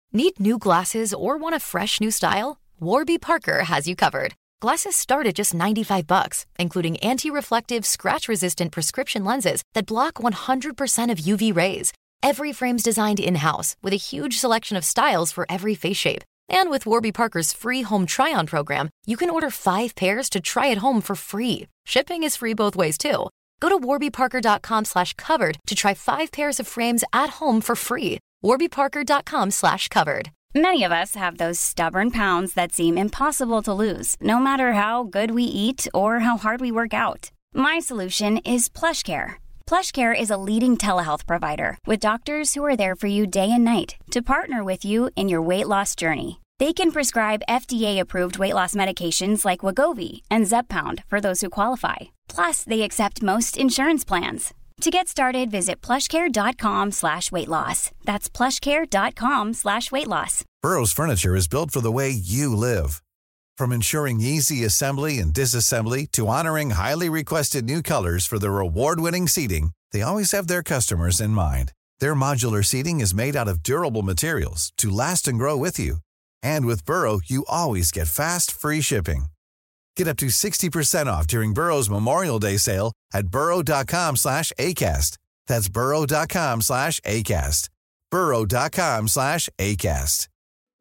Need new glasses or want a fresh new style? Warby Parker has you covered. Glasses start at just $95, including anti-reflective, scratch-resistant prescription lenses that block 100% of UV rays. Every frame's designed in-house with a huge selection of styles for every face shape. And with Warby Parker's free home try-on program, you can order 5 pairs to try at home for free. Shipping is free both ways, too. Go to warbyparker.com/covered to try 5 pairs of frames at home for free. warbyparker.com/covered. Many of us have those stubborn pounds that seem impossible to lose, no matter how good we eat or how hard we work out. My solution is PlushCare. PlushCare is a leading telehealth provider with doctors who are there for you day and night to partner with you in your weight loss journey. They can prescribe FDA-approved weight loss medications like Wegovy and Zepbound for those who qualify. Plus, they accept most insurance plans. To get started, visit plushcare.com/weightloss. That's plushcare.com/weightloss. Burrow's furniture is built for the way you live. From ensuring easy assembly and disassembly to honoring highly requested new colors for their award-winning seating, they always have their customers in mind. Their modular seating is made out of durable materials to last and grow with you. And with Burrow, you always get fast, free shipping. Get up to 60% off during Burrow's Memorial Day sale at burrow.com/ACAST. That's burrow.com/ACAST. burrow.com/ACAST.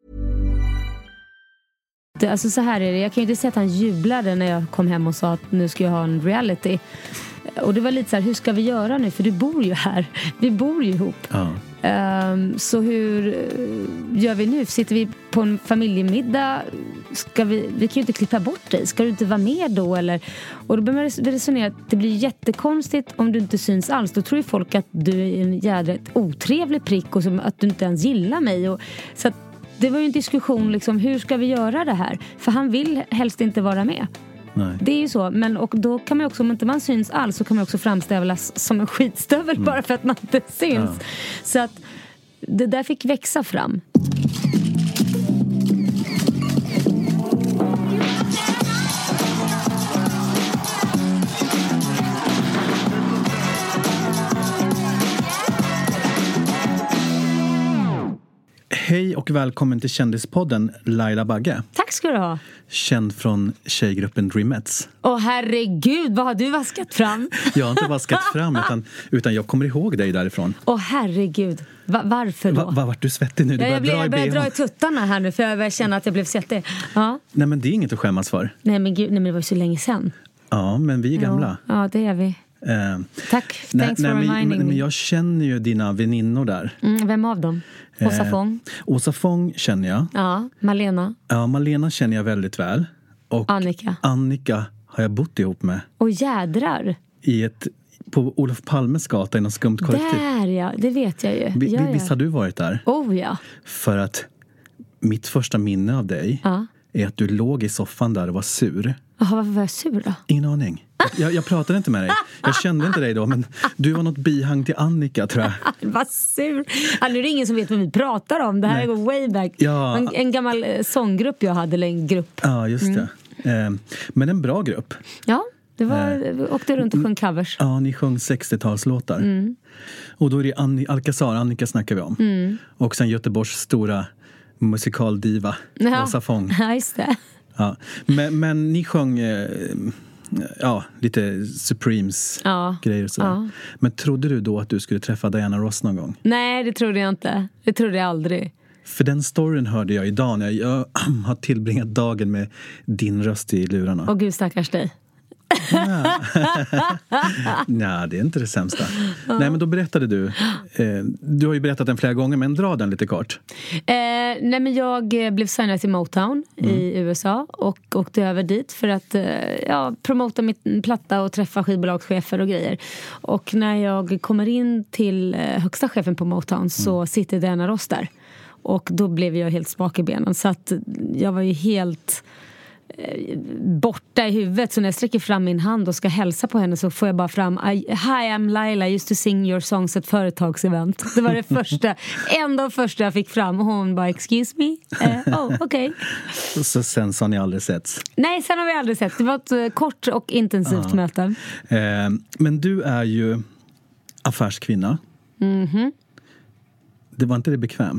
Alltså så här är det, jag kan ju inte säga att han jublade när jag kom hem och sa att nu ska jag ha en reality. Och det var lite så här, hur ska vi göra nu? För du bor ju här, vi bor ju ihop. Ja. Så hur gör vi nu? Sitter vi på en familjemiddag? Vi kan ju inte klippa bort dig. Ska du inte vara med då? Eller? Och då börjar man resonera att det blir jättekonstigt om du inte syns alls. Då tror ju folk att du är en jädra otrevlig prick och att du inte ens gillar mig. Och, så att det var ju en diskussion liksom, hur ska vi göra det här? För han vill helst inte vara med. Nej. Det är ju så, men och då kan man också, om inte man syns alls, så kan man också framställas som en skitstövel bara för att man inte syns. Ja. Så att det där fick växa fram. Hej och välkommen till Kändispodden Laila Bagge. Tack ska du ha. Känd från tjejgruppen Dreamettes. Åh herregud, vad har du vaskat fram? Jag har inte vaskat fram utan jag kommer ihåg dig därifrån. Åh herregud, varför då? Vart du svettig nu? Jag börjar dra i tuttarna här nu för jag börjar känna att jag blev svettig. Ja. Nej men det är inget att skämmas för. Nej men gud, det var ju så länge sedan. Ja men vi är gamla. Ja det är vi. Tack, thanks for reminding me. Men jag känner ju dina väninnor där. Vem av dem? Åsa Fång? Åsa Fång känner jag. Ja, Malena. Ja, Malena känner jag väldigt väl. Och Annika har jag bott ihop med. Och jädrar. På Olof Palmes gata i någon skumt kollektiv. Där ja, det vet jag ju. Visst har du varit där? Oh ja. För att mitt första minne av dig är att du låg i soffan där och var sur. Jaha, varför var jag sur då? Ingen aning. Jag pratade inte med dig. Jag kände inte dig då, men du var något bihang till Annika, tror jag. Vad sur. Nu är det ingen som vet vad vi pratar om. Det här går way back. Ja. En gammal sånggrupp jag hade, eller en grupp. Ja, just det. Men en bra grupp. Ja, det var, åkte runt och sjöng covers. Ja, ni sjöng 60-talslåtar. Och då är det Alcazar, Annika snackar vi om. Och sen Göteborgs stora musikaldiva, Åsa Fång. Ja, just det. Ja. Men ni sjöng lite Supremes grejer och sådär. Ja. Men trodde du då att du skulle träffa Diana Ross någon gång? Nej, det trodde jag inte. Det trodde jag aldrig. För den storyn hörde jag idag när jag har tillbringat dagen med din röst i lurarna. Åh gud, stackars dig. Nej, det är inte det sämsta. Nej, men då berättade du. Du har ju berättat den flera gånger, men dra den lite kort. Nej, men jag blev signad till Motown i USA och åkte över dit för att promota min platta och träffa skivbolagschefer och grejer. Och när jag kommer in till högsta chefen på Motown så sitter Diana Ross där. Och då blev jag helt smak i benen. Så att jag var ju helt borta i huvudet. Så när jag sträcker fram min hand och ska hälsa på henne så får jag bara fram Hi, I'm Laila, I used to sing your songs at företagsevent. Det var det första, en av första jag fick fram. Och hon bara, excuse me? Okej. Så sen har ni aldrig setts? Nej, sen har vi aldrig sett. Det var ett kort och intensivt möte. Men du är ju affärskvinna. Mhm. Det var inte det bekvämt?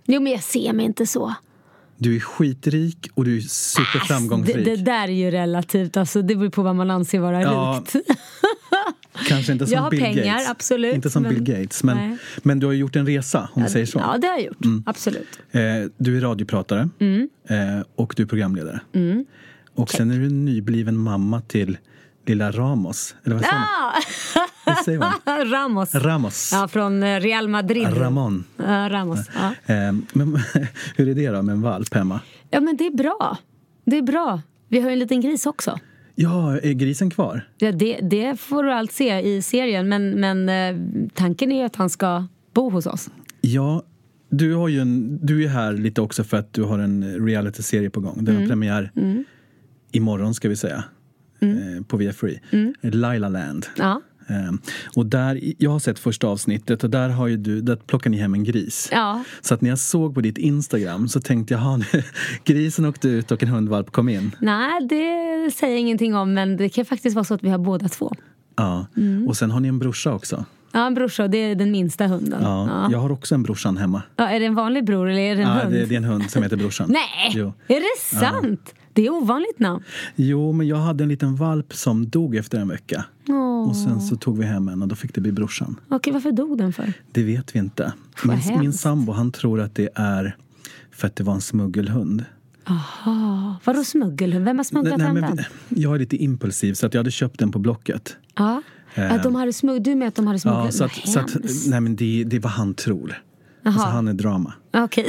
Jo, men jag ser mig inte så. Du är skitrik och du är superframgångsrik. Det där är ju relativt. Alltså, det beror på vad man anser vara rikt. Kanske inte som jag har Bill pengar, Gates. Absolut. Inte som Bill Gates. Men du har gjort en resa, om man säger så. Ja, det har jag gjort. Absolut. Du är radiopratare. Och du är programledare. Och sen är du nybliven mamma till lilla Ramos. Eller vad säger man? Ramos. Ja, från Real Madrid. Ramon. Ramos. Ja. Men hur är det då med en valp hemma? Ja, men det är bra. Vi har ju en liten gris också. Ja, är grisen kvar? Ja, det får du allt se i serien. Men tanken är att han ska bo hos oss. Ja, du är här lite också för att du har en reality-serie på gång. Den har premiär imorgon, ska vi säga. På Via Free. Laila Land. Ja. Och där, jag har sett första avsnittet och där har ju där plockar ni hem en gris. Ja. Så att när jag såg på ditt Instagram så tänkte jag, grisen åkte ut och en hundvalp kom in. Nej, det säger jag ingenting om, men det kan faktiskt vara så att vi har båda två. Ja, och sen har ni en brorsa också. Ja, en brorsa, det är den minsta hunden. Ja. Jag har också en brorsan hemma. Ja, är det en vanlig bror eller är det en hund? Det är en hund som heter brorsan. Nej, jo. Är det sant? Ja. Det är ovanligt namn. Jo, men jag hade en liten valp som dog efter en vecka. Och sen så tog vi hem en och då fick det bli brorsan. Okej, varför dog den för? Det vet vi inte. Min sambo, han tror att det är för att det var en smuggelhund. Aha, vadå smuggelhund? Vem har smugglat hem den? Jag är lite impulsiv så att jag hade köpt den på Blocket. Ja, att de hade du med att de hade smugglat? Ja, så att nej, men det är vad han tror. Alltså han är drama. Okej.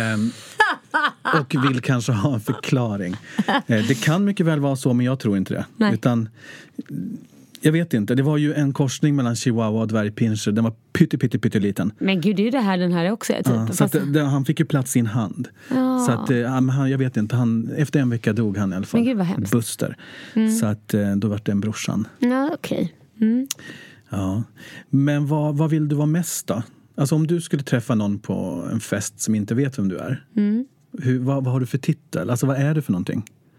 Och vill kanske ha en förklaring. Det kan mycket väl vara så, men jag tror inte det. Nej. Utan, jag vet inte. Det var ju en korsning mellan chihuahua och dvärgpinscher. Den var pytteliten. Men gud, det är ju det här den här också. Typ. Så att, han fick ju plats i en hand. Så att, jag vet inte. Efter en vecka dog han i alla fall. Men gud, vad hemskt. Buster. Så att då var det en brorsan. Ja, okej. Ja. Men vad vill du vara mest då? Alltså om du skulle träffa någon på en fest som inte vet vem du är. Vad har du för titel? Alltså vad är det för någonting?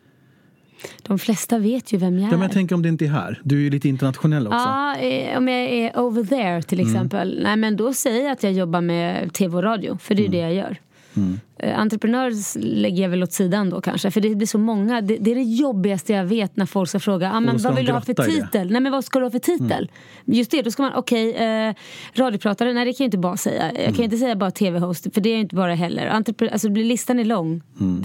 De flesta vet ju vem jag är. Ja, men jag tänker om det inte är här. Du är ju lite internationell också. Ja, om jag är over there till exempel. Nej, men då säger jag att jag jobbar med tv och radio. För det är det jag gör. Entreprenörs lägger jag väl åt sidan då kanske. För det blir så många. Det är det jobbigaste jag vet när folk ska fråga. Men vad vill du ha för titel? Nej, men vad ska du ha för titel? Just det, då ska man, radiopratare. Nej, det kan jag inte bara säga. Jag kan inte säga bara tv-host. För det är ju inte bara heller. Alltså listan är lång.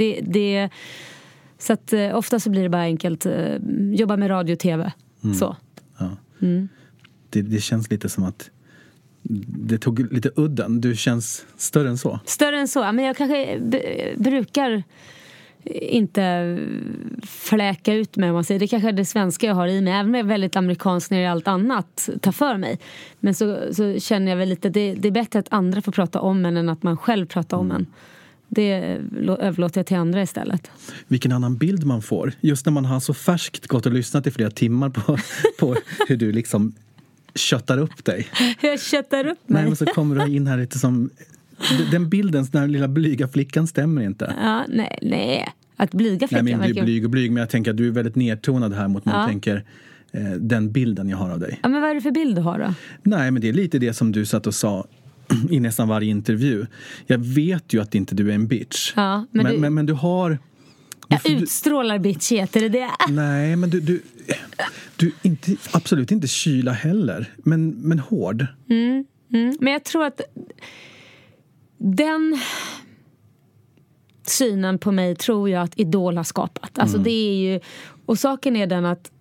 Så att ofta så blir det bara enkelt. Jobba med radio och tv. Så. Ja. Det känns lite som att det tog lite udden. Du känns större än så. Större än så. Men jag kanske brukar inte fläka ut mig, om man säger. Det kanske är det svenska jag har i mig. Även om jag är väldigt amerikansk när allt annat tar för mig. Men så känner jag väl lite. Det är bättre att andra får prata om en än att man själv pratar om en. Det överlåter jag till andra istället. Vilken annan bild man får. Just när man har så färskt gått och lyssnat i flera timmar på hur du liksom köttar upp dig. Jag köttar upp mig. Nej, men så kommer du in här lite som... Den bilden, den här lilla blyga flickan stämmer inte. Ja, nej. Att blyga flickan... Nej, men du är blyg, men jag tänker att du är väldigt nedtonad här mot man tänker den bilden jag har av dig. Ja, men vad är det för bild du har då? Nej, men det är lite det som du satt och sa i nästan varje intervju. Jag vet ju att inte du är en bitch. Ja, men du har... Jag utstrålar bitchhet, är det det? Nej, men du inte, absolut inte kyla heller. Men hård. Men jag tror att den synen på mig tror jag att Idol har skapat. Alltså det är ju... Och saken är den att...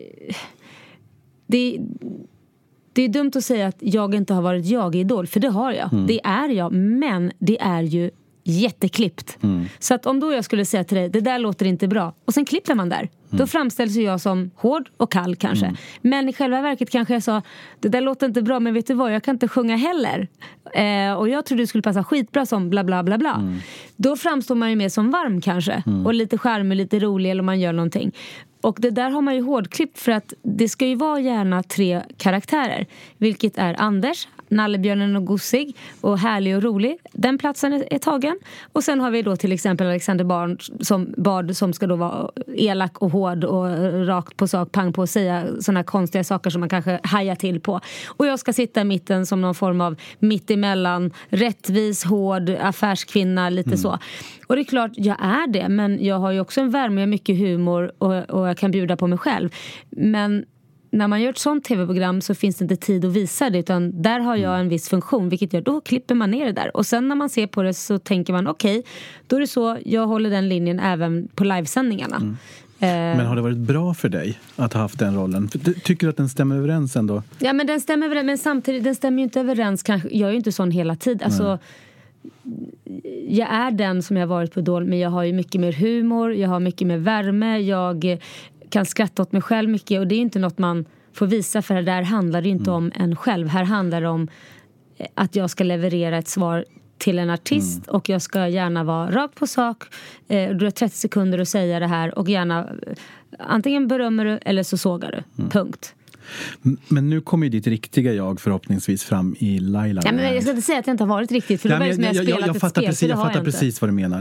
Det är dumt att säga att jag inte har varit jag i Idol. För det har jag. Det är jag. Men det är ju jätteklippt. Så att om då jag skulle säga till dig, det där låter inte bra. Och sen klipper man där. Då framställs ju jag som hård och kall kanske. Men i själva verket kanske jag sa, det där låter inte bra, men vet du vad, jag kan inte sjunga heller. Och jag tror du skulle passa skitbra som bla bla bla bla. Då framstår man ju mer som varm kanske. Och lite charmig, lite rolig eller man gör någonting. Och det där har man ju hårdklippt för att det ska ju vara gärna 3 karaktärer. Vilket är Anders, Nallebjörnen och Gossig och härlig och rolig. Den platsen är tagen. Och sen har vi då till exempel Alexander Bard som ska då vara elak och hård och rakt på sak, pang på och säga sådana konstiga saker som man kanske hajar till på. Och jag ska sitta i mitten som någon form av mittemellan, rättvis, hård, affärskvinna, lite så. Och det är klart, jag är det, men jag har ju också en värme, jag har mycket humor och jag kan bjuda på mig själv. Men när man gör ett sånt tv-program så finns det inte tid att visa det, utan där har jag en viss funktion, vilket gör, då klipper man ner det där. Och sen när man ser på det så tänker man, okej, då är det så, jag håller den linjen även på livesändningarna. Men har det varit bra för dig att ha haft den rollen? Tycker du att den stämmer överens ändå? Ja, men den stämmer överens, men samtidigt, den stämmer ju inte överens. Kanske, jag är ju inte sån hela tiden. Alltså, jag är den som jag har varit på Idol, men jag har ju mycket mer humor, jag har mycket mer värme, jag kan skratta åt mig själv mycket, och det är inte något man får visa, för det där handlar det inte om en själv. Här handlar det om att jag ska leverera ett svar till en artist och jag ska gärna vara rakt på sak. Du har 30 sekunder att säga det här och gärna antingen berömmer du eller så sågar du. Punkt. Men nu kommer ju ditt riktiga jag förhoppningsvis fram i Laila. Ja, men jag ska inte säga att jag inte har varit riktigt, för det var ju som jag spelat ett spel. Jag fattar precis vad du menar.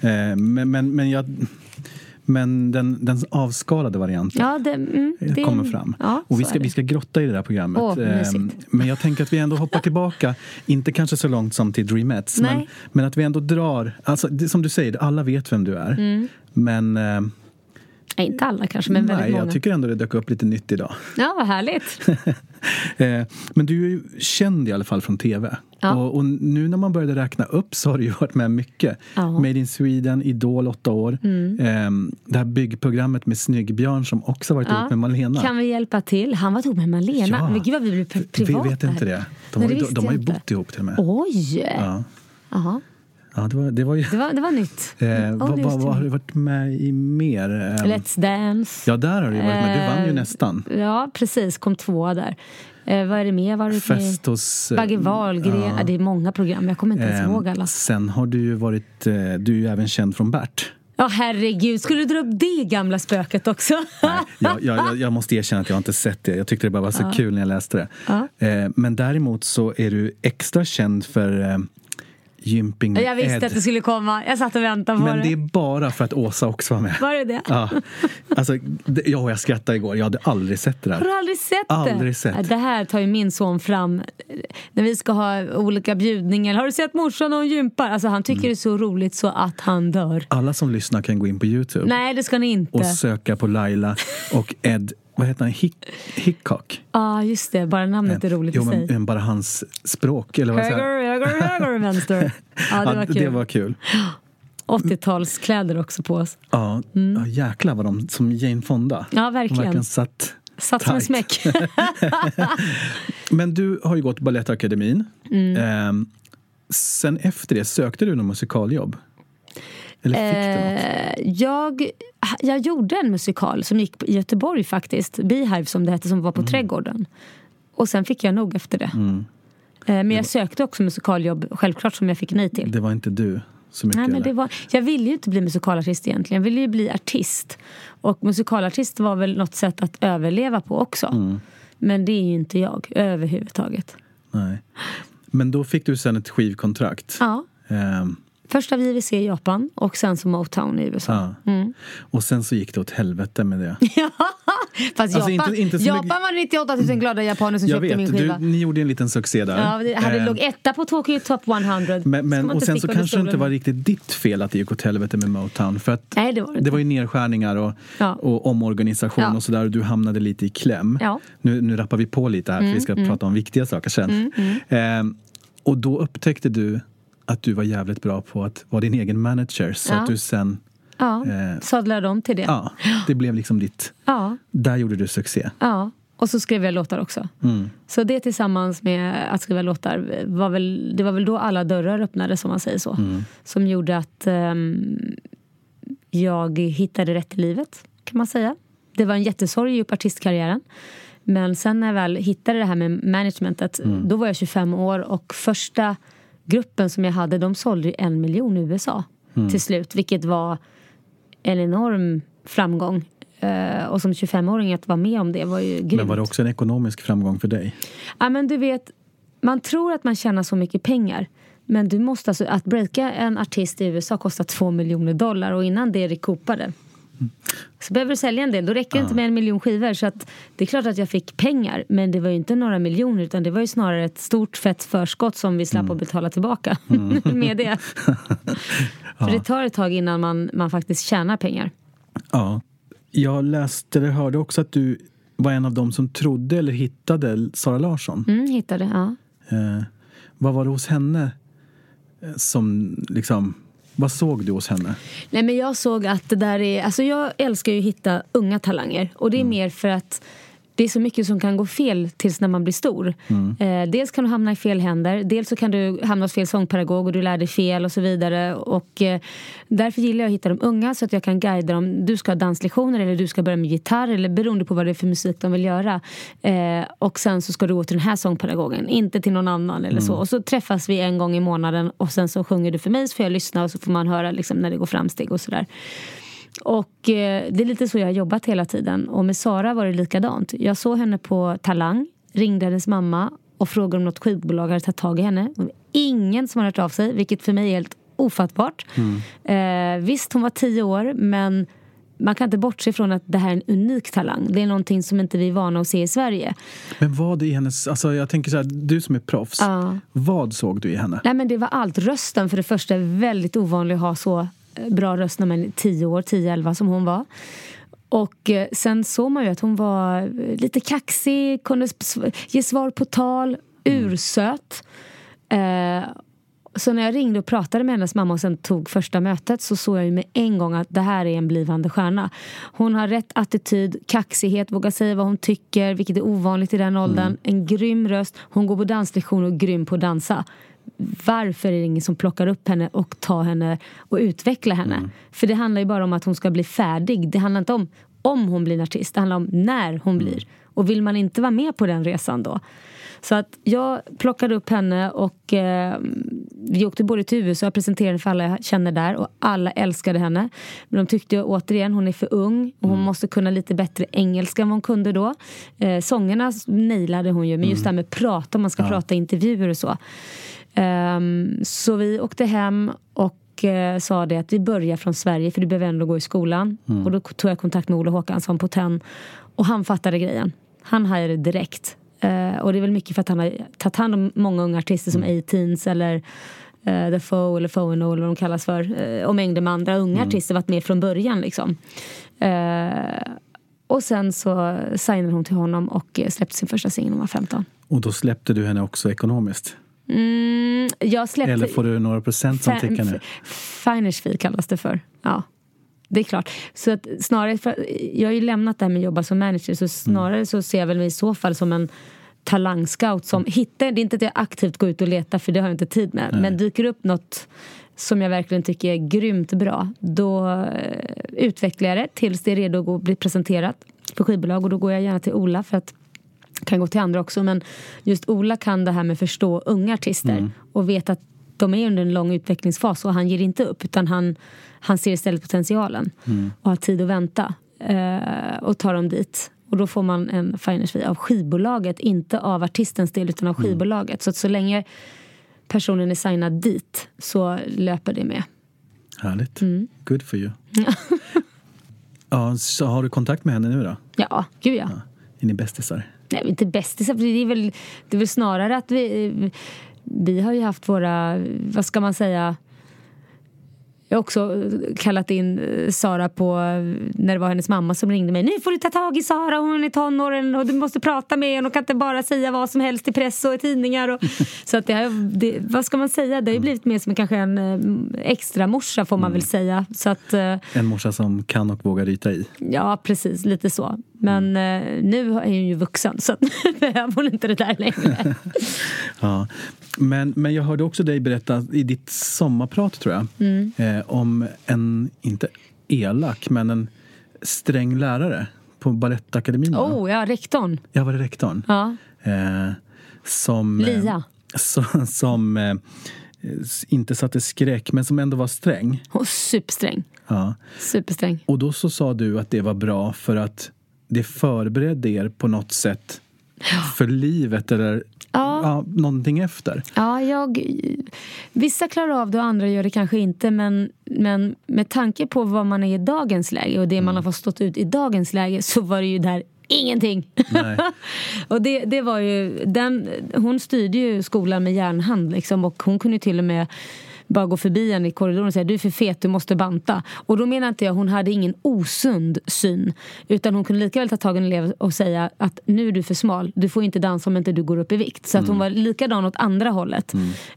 Men den avskalade varianten det kommer fram. Ja, och vi ska grotta i det där programmet. Men jag tänker att vi ändå hoppar tillbaka, inte kanske så långt som till Dreamettes, men att vi ändå drar, alltså det, som du säger, alla vet vem du är. Men inte alla kanske, men väldigt många. Jag tycker ändå det dök upp lite nytt idag. Ja, vad härligt. Men du är ju känd i alla fall från tv. Ja. Och nu när man började räkna upp så har du ju varit med mycket. Ja. Made in Sweden, Idol 8 år. Det här byggprogrammet med Snyggbjörn som också varit ihop med Malena. Kan vi hjälpa till? Han var ihop med Malena. Ja. Men gud vad vi blev privata. Vi vet inte det. De har ju bott ihop till och med. Oj! Ja. Aha. Ja, det var nytt. Vad har du varit med i mer? Let's Dance. Ja, där har du varit med. Du vann ju nästan. Ja, precis. Kom 2 där. Vad är det mer? Fest hos Bagge Wahlgren. Ja. Det är många program. Jag kommer inte ens ihåg alla. Sen har du ju varit... Du är ju även känd från Bert. Ja, herregud. Skulle du dra upp det gamla spöket också? Nej, jag måste erkänna att jag inte sett det. Jag tyckte det bara var så kul när jag läste det. Men däremot så är du extra känd för... Gymping med jag visste Ed. Att det skulle komma. Jag satt och väntade på det. Men det är bara för att Åsa också var med. Var det det? Ja. Alltså, jag skrattade igår. Jag hade aldrig sett det där. Har du aldrig sett det? Aldrig sett. Det här tar ju min son fram när vi ska ha olika bjudningar. Har du sett morsan och hon gympar? Alltså han tycker det är så roligt så att han dör. Alla som lyssnar kan gå in på YouTube. Nej, det ska ni inte. Och söka på Laila och Ed. Vad heter han? Hickok? Ja, just det. Bara namnet är roligt i sig. Men bara hans språk. Eller vad höger, vänster. Ja, det var kul. Det var kul. 80-talskläder också på oss. Ja, jäklar vad de som Jane Fonda. Ja, verkligen. De verkligen satt som en smäck. Men du har ju gått Balettakademin. Sen efter det sökte du någon musikaljobb? Eller fick du något? Jag gjorde en musikal som gick i Göteborg faktiskt. Beehive som det hette, som var på Trädgården. Och sen fick jag nog efter det. Men jag sökte också musikaljobb, självklart, som jag fick nej till. Det var inte du så mycket? Nej, men jag ville ju inte bli musikalartist egentligen. Jag ville ju bli artist. Och musikalartist var väl något sätt att överleva på också. Men det är ju inte jag överhuvudtaget. Nej. Men då fick du sen ett skivkontrakt. Ja. Först av JVC i Japan och sen som Motown i USA. Ja. Och sen så gick det åt helvete med det. Ja, fast alltså Japan var 98 000 glada japaner som köpte min skiva. Ni gjorde en liten succé där. Ja, det hade låg etta på Tokyo Top 100. Men och sen så kanske det inte var riktigt ditt fel att det gick åt helvete med Motown. För att nej, det var ju nedskärningar och omorganisation och sådär. Och du hamnade lite i kläm. Ja. Nu rappar vi på lite här för vi ska prata om viktiga saker sen. Och då upptäckte du att du var jävligt bra på att vara din egen manager. Så att du sen... Ja, sadlade om till det. Ja, det blev liksom ditt... Ja. Där gjorde du succé. Ja, och så skrev jag låtar också. Så det tillsammans med att skriva låtar det var väl då alla dörrar öppnade, som man säger så. Som gjorde att jag hittade rätt i livet, kan man säga. Det var en jättesorg i artistkarriären. Men sen när jag väl hittade det här med managementet, då var jag 25 år och första gruppen som jag hade, de sålde 1 miljon i USA till slut, vilket var en enorm framgång. Och som 25-åring att vara med om det var ju grymt. Men var det också en ekonomisk framgång för dig? Ja, men du vet, man tror att man tjänar så mycket pengar. Men du måste alltså, att breaka en artist i USA kostar $2 miljoner och innan det rekopade. Så behöver du sälja en del, då räcker det inte med 1 miljon skivor. Så att det är klart att jag fick pengar, men det var ju inte några miljoner, utan det var ju snarare ett stort fett förskott som vi slapp att betala tillbaka med det. För det tar ett tag innan man faktiskt tjänar pengar. Ja, jag läste eller hörde också att du var en av dem som trodde eller hittade Zara Larsson. Hittade, ja. Vad var det hos henne som liksom... Vad såg du hos henne? Nej, men jag såg att det där är... Alltså jag älskar ju att hitta unga talanger. Och det är mer för att det är så mycket som kan gå fel tills när man blir stor. Dels kan du hamna i fel händer. Dels så kan du hamna hos fel sångpedagog och du lär dig fel och så vidare. Och därför gillar jag att hitta de unga så att jag kan guida dem. Du ska ha danslektioner eller du ska börja med gitarr eller beroende på vad det är för musik de vill göra. Och sen så ska du gå till den här sångpedagogen, inte till någon annan eller så. Och så träffas vi en gång i månaden och sen så sjunger du för mig så får jag lyssna och så får man höra liksom när det går framsteg och sådär. Och det är lite så jag har jobbat hela tiden. Och med Zara var det likadant. Jag såg henne på Talang, ringde hennes mamma och frågade om något skivbolag hade tagit tag i henne. Och ingen som har hört av sig, vilket för mig är helt ofattbart. Visst, hon var 10 år, men man kan inte bortse från att det här är en unik talang. Det är någonting som inte vi är vana att se i Sverige. Men vad i hennes... Alltså jag tänker så här, du som är proffs. Vad såg du i henne? Nej, men det var allt. Rösten för det första är väldigt ovanlig att ha så bra röst när man är 10-11 som hon var. Och sen såg man ju att hon var lite kaxig, kunde ge svar på tal, ursöt. Så när jag ringde och pratade med hennes mamma och sen tog första mötet så såg jag ju med en gång att det här är en blivande stjärna. Hon har rätt attityd, kaxighet, vågar säga vad hon tycker, vilket är ovanligt i den åldern. En grym röst, hon går på danslektion och är grym på att dansa. Varför är det ingen som plockar upp henne och tar henne och utvecklar henne? För det handlar ju bara om att hon ska bli färdig. Det handlar inte om hon blir en artist. Det handlar om när hon blir. Och vill man inte vara med på den resan då? Så att jag plockade upp henne och vi åkte både till USA och presenterade för alla jag känner där. Och alla älskade henne. Men de tyckte ju återigen, hon är för ung. Och hon måste kunna lite bättre engelska än vad hon kunde då. Sångerna nailade hon ju. Men just det här med prata, om man ska prata intervjuer och så. Så vi åkte hem och sa det att vi börjar från Sverige för du behöver ändå gå i skolan. Och då tog jag kontakt med Olle Håkansson på TEN och han fattade grejen. Han hajade direkt. Och det är väl mycket för att han har tagit hand om många unga artister som A-Teens eller The Foe eller Foe eller vad de kallas för. Och mängder med andra unga artister varit med från början liksom. Och sen så signade hon till honom och släppte sin första singel när hon var 15. Och då släppte du henne också ekonomiskt? Jag släppte... Eller får du några procent som tickar nu? Finers fee kallas det för. Ja, det är klart. Så att snarare, jag har ju lämnat det här med att jobba som manager, så snarare så ser jag väl mig i så fall som en talangscout som hittar, det är inte att jag aktivt går ut och letar för det har jag inte tid med. Men dyker upp något som jag verkligen tycker är grymt bra, då utvecklar jag det tills det är redo att bli presenterat för skivbolag, och då går jag gärna till Ola för att kan gå till andra också, men just Ola kan det här med förstå unga artister och vet att de är under en lång utvecklingsfas och han ger inte upp utan han ser istället potentialen och har tid att vänta och tar dem dit, och då får man en finers fee av skivbolaget, inte av artistens del utan av skivbolaget, så att så länge personen är signad dit så löper det med. Härligt. Good for you. Ja, så har du kontakt med henne nu då? Ja, gud ja. Är ni bästisar? Nej, inte bästisar, det är väl snarare att vi har ju haft våra, vad ska man säga, jag har också kallat in Zara på när det var hennes mamma som ringde mig. Nu får du ta tag i Zara, hon är tonåren och du måste prata med henne och kan inte bara säga vad som helst i press och i tidningar. Och, så att vad ska man säga? Det har ju blivit mer som kanske en extra morsa får man väl säga. Så att, en morsa som kan och vågar ryta i. Ja, precis, lite så. Men nu är hon ju vuxen så nu behöver hon inte det där längre. Ja. Men jag hörde också dig berätta i ditt sommarprat tror jag om en, inte elak men en sträng lärare på Balettakademin. Ja, rektorn. Ja, var det rektorn? Ja. Som Lia. Som inte satte skräck men som ändå var sträng. Och supersträng. Ja. Supersträng. Och då så sa du att det var bra för att det förberedde er på något sätt för livet eller någonting efter. Ja, vissa klarar av det och andra gör det kanske inte, men med tanke på vad man är i dagens läge och det man har fått stått ut i dagens läge, så var det ju där ingenting. Nej. Och det var ju hon styrde ju skolan med järnhand liksom, och hon kunde till och med bara gå förbi en i korridoren och säga du är för fet, du måste banta. Och då menar inte jag, hon hade ingen osund syn, utan hon kunde lika väl ta tag i en elev och säga att nu är du för smal, du får inte dansa om inte du går upp i vikt. Så att hon var likadan åt andra hållet.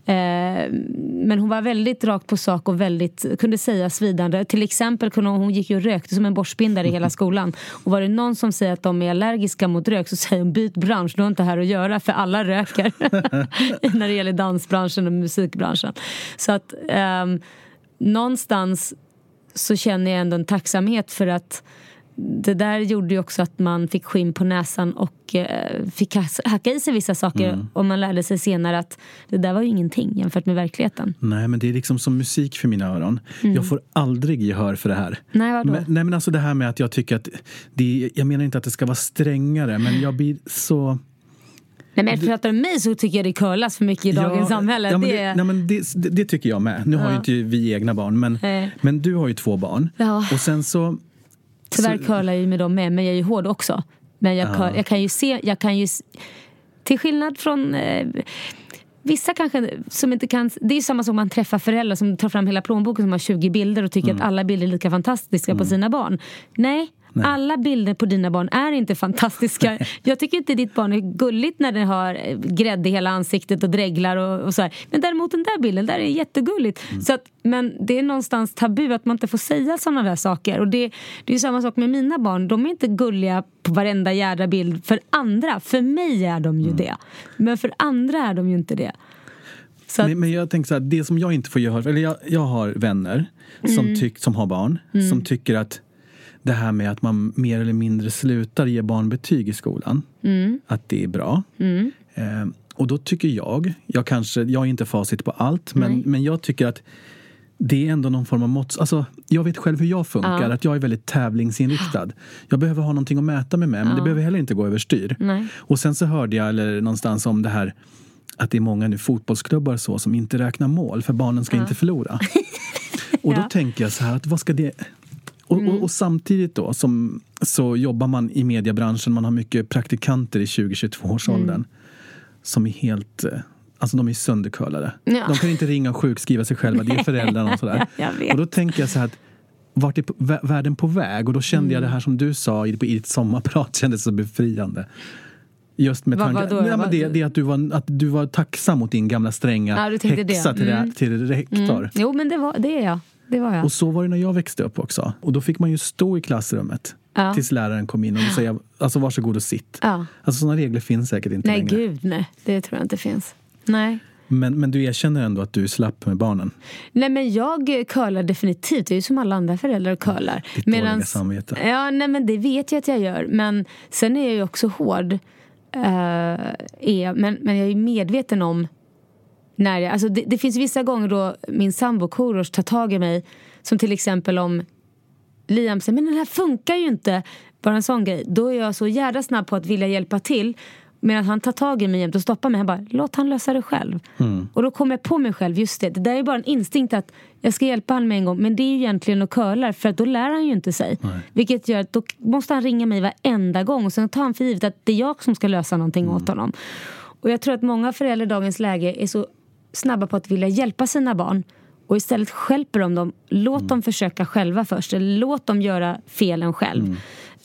Men hon var väldigt rakt på sak och väldigt, kunde säga svidande. Till exempel hon gick ju och rökte som en borstbindare i hela skolan. Och var det någon som säger att de är allergiska mot rök, så säger hon byt bransch, du har inte här att göra, för alla röker. När det gäller dansbranschen och musikbranschen. Så att någonstans så känner jag ändå en tacksamhet, för att det där gjorde ju också att man fick skinn på näsan och fick hacka i sig vissa saker, och man lärde sig senare att det där var ju ingenting jämfört med verkligheten. Nej, men det är liksom som musik för mina öron. Jag får aldrig gehör för det här. Nej, vadå? Nej, men alltså det här med att jag tycker att jag menar inte att det ska vara strängare, men jag blir så... Nej, men pratar om mig så tycker jag det curlas för mycket i dagens samhälle. Ja, men det tycker jag med. Nu har ju inte vi egna barn, men du har ju 2 barn. Ja. Och sen så... Tyvärr curlar jag ju med dem med, men jag är ju hård också. Men jag kan ju till skillnad från vissa kanske som inte kan, det är ju samma som man träffar föräldrar som tar fram hela plånboken som har 20 bilder och tycker att alla bilder är lika fantastiska på sina barn. Nej. Alla bilder på dina barn är inte fantastiska. Jag tycker inte ditt barn är gulligt när det har grädde i hela ansiktet och dreglar och så här. Men däremot den där bilden, där är jättegulligt. Så att, men det är någonstans tabu att man inte får säga sådana där saker. Och det är ju samma sak med mina barn. De är inte gulliga på varenda jävla bild för andra. För mig är de ju det. Men för andra är de ju inte det. Men jag tänker så här, det som jag inte får göra, eller jag har vänner som har barn som tycker att det här med att man mer eller mindre slutar ge barn betyg i skolan, att det är bra. Och då tycker jag är inte facit på allt, men jag tycker att det är ändå någon form av mått. Alltså, jag vet själv hur jag funkar, att jag är väldigt tävlingsinriktad. Jag behöver ha någonting att mäta mig med, men det behöver heller inte gå överstyr. Och sen så hörde jag någonstans om det här, att det är många nu fotbollsklubbar som inte räknar mål, för barnen ska inte förlora. Och då tänker jag så här, att vad ska det... Och samtidigt då så jobbar man i mediebranschen, man har mycket praktikanter i 20-22-årsåldern som är helt, alltså de är sönderkörlade. Ja. De kan inte ringa och sjukskriva sig själva, det är föräldrarna och sådär. Och då tänker jag så här, att vart är världen på väg? Och då kände jag det här som du sa i ditt sommarprat, kändes så befriande. Just med tanke det att du var tacksam mot din gamla stränga häxa till rektor. Jo, men det är jag. Det var jag. Och så var det när jag växte upp också. Och då fick man ju stå i klassrummet tills läraren kom in och säga, alltså varsågod och sitt. Alltså sådana regler finns säkert inte längre. Nej, gud, nej. Det tror jag inte finns. Nej. Men du erkänner ändå att du är slapp med barnen? Nej, men jag curlar definitivt. Det är ju som alla andra föräldrar curlar. Ditt dåliga samvete. Ja, nej, men det vet jag att jag gör. Men sen är jag ju också hård. Men jag är ju medveten om alltså det finns vissa gånger då min sambo Korosh tar tag i mig, som till exempel om Liam säger, men den här funkar ju inte, bara en sån grej, då är jag så jävla snabb på att vilja hjälpa till, men att han tar tag i mig jämt och stoppar mig, han bara, låt han lösa det själv. Och då kommer jag på mig själv, just det där är bara en instinkt att jag ska hjälpa han med en gång, men det är ju egentligen att curlar, för att då lär han ju inte sig. Vilket gör att då måste han ringa mig varenda gång, och sen tar han för givet att det är jag som ska lösa någonting åt honom. Och jag tror att många föräldrar i dagens läge är så snabba på att vilja hjälpa sina barn, och istället stjälper de dem. Låt dem försöka själva först, eller låt dem göra felen själv.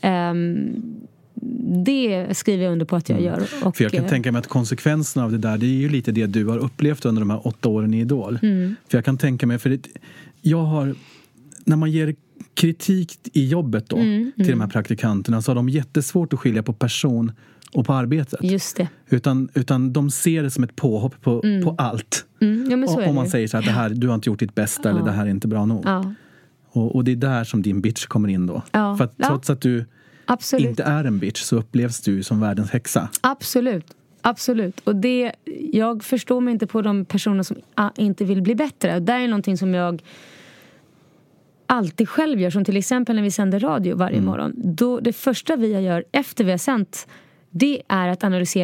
Det skriver jag under på att jag gör. Och för jag kan tänka mig att konsekvenserna av det där, det är ju lite det du har upplevt under de här 8 åren i Idol. För jag kan tänka mig, för när man ger kritik i jobbet då till de här praktikanterna, så har de jättesvårt att skilja på person och på arbetet. Just det. Utan de ser det som ett påhopp på allt. Ja, men så om man säger så här, det här, du har inte gjort ditt bästa, eller det här är inte bra nog. Och det är där som din bitch kommer in då. För att trots att du inte är en bitch, så upplevs du som världens häxa. Absolut. Och jag förstår mig inte på de personer som inte vill bli bättre. Det är någonting som jag alltid själv gör, som till exempel när vi sänder radio varje morgon. Då, det första vi gör efter vi har sänt, det är att analysera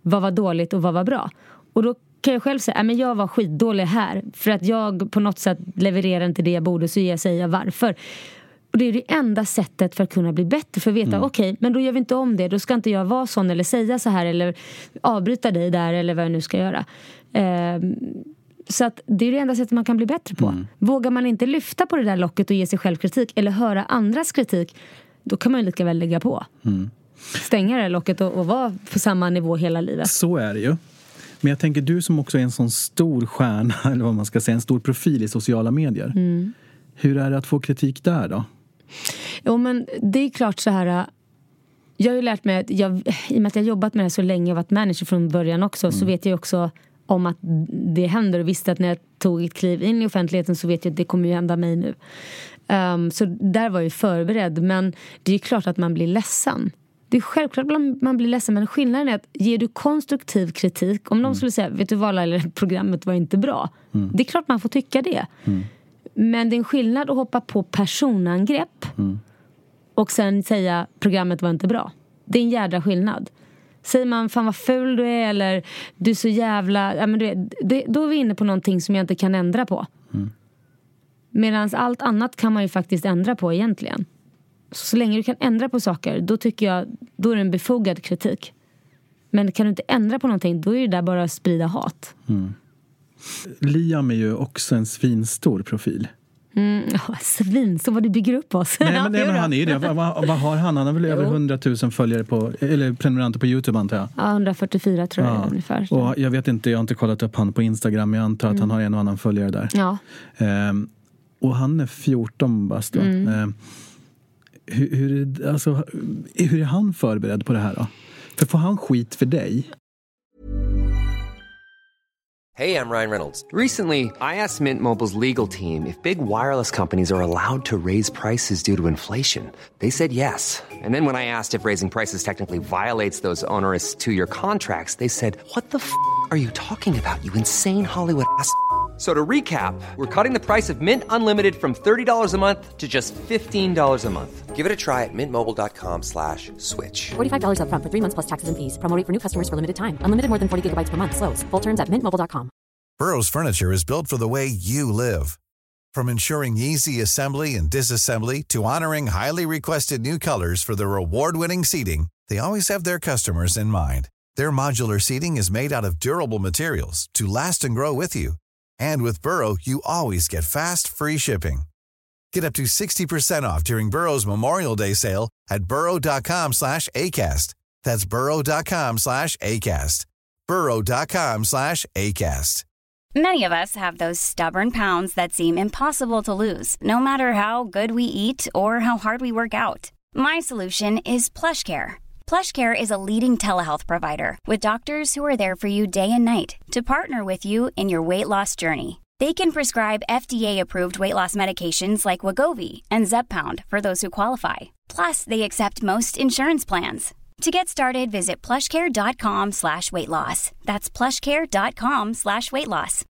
vad var dåligt och vad var bra. Och då kan jag själv säga, men jag var skitdålig här. För att jag på något sätt levererar inte det jag borde, så jag säger varför. Och det är det enda sättet för att kunna bli bättre. För att veta, okej, men då gör vi inte om det. Då ska inte jag vara sån eller säga så här. Eller avbryta dig där eller vad jag nu ska göra. Så att det är det enda sättet man kan bli bättre på. Vågar man inte lyfta på det där locket och ge sig självkritik eller höra andras kritik, då kan man ju lika väl lägga på. Stänga det där locket och vara på samma nivå hela livet. Så är det ju. Men jag tänker, du som också är en sån stor stjärna, eller vad man ska säga, en stor profil i sociala medier. Hur är det att få kritik där då? Jo, men det är klart så här. Jag har ju lärt mig att i och med att jag har jobbat med det så länge och varit manager från början också, så vet jag också om att det händer, och visste att när jag tog ett kliv in i offentligheten så vet jag att det kommer ju hända mig nu. Så där var jag ju förberedd, men det är ju klart att man blir ledsen. Det är självklart att man blir ledsen, men skillnaden är att ger du konstruktiv kritik, om de skulle säga, vet du vad, eller programmet var inte bra, det är klart man får tycka det. Men det är en skillnad att hoppa på personangrepp och sen säga programmet var inte bra. Det är en jävla skillnad. Säger man fan vad ful du är, eller du är så jävla, ja, men då är vi inne på någonting som jag inte kan ändra på. Medan allt annat kan man ju faktiskt ändra på egentligen. Så länge du kan ändra på saker, då tycker jag, då är det en befogad kritik. Men kan du inte ändra på någonting, då är det där bara att sprida hat. Liam är ju också en svinstor profil. Svinstor, vad du bygger upp oss. Nej, men han är ju det. Vad har han? Han har väl över 100 000 följare på, eller prenumeranter på YouTube, antar jag. Ja, 144 tror jag ungefär. Och jag vet inte, jag har inte kollat upp han på Instagram. Jag antar att han har en och annan följare där. Ja. Och han är 14 bast då. Hur är han förberedd på det här då? För får han skit för dig? Hey, I'm Ryan Reynolds. Recently, I asked Mint Mobile's legal team if big wireless companies are allowed to raise prices due to inflation. They said yes. And then when I asked if raising prices technically violates those onerous 2-year contracts, they said, "What the f*** are you talking about, you insane Hollywood ass?" So to recap, we're cutting the price of Mint Unlimited from $30 a month to just $15 a month. Give it a try at mintmobile.com/switch. $45 up front for 3 months plus taxes and fees. Promo rate for new customers for limited time. Unlimited more than 40 gigabytes per month. Slows full terms at mintmobile.com. Burrow's furniture is built for the way you live. From ensuring easy assembly and disassembly to honoring highly requested new colors for their award-winning seating, they always have their customers in mind. Their modular seating is made out of durable materials to last and grow with you. And with Burrow, you always get fast, free shipping. Get up to 60% off during Burrow's Memorial Day sale at burrow.com/ACAST. That's burrow.com/ACAST. burrow.com/ACAST. Many of us have those stubborn pounds that seem impossible to lose, no matter how good we eat or how hard we work out. My solution is PlushCare. PlushCare is a leading telehealth provider with doctors who are there for you day and night to partner with you in your weight loss journey. They can prescribe FDA-approved weight loss medications like Wegovy and Zepbound for those who qualify. Plus, they accept most insurance plans. To get started, visit plushcare.com/weightloss. That's plushcare.com/weightloss.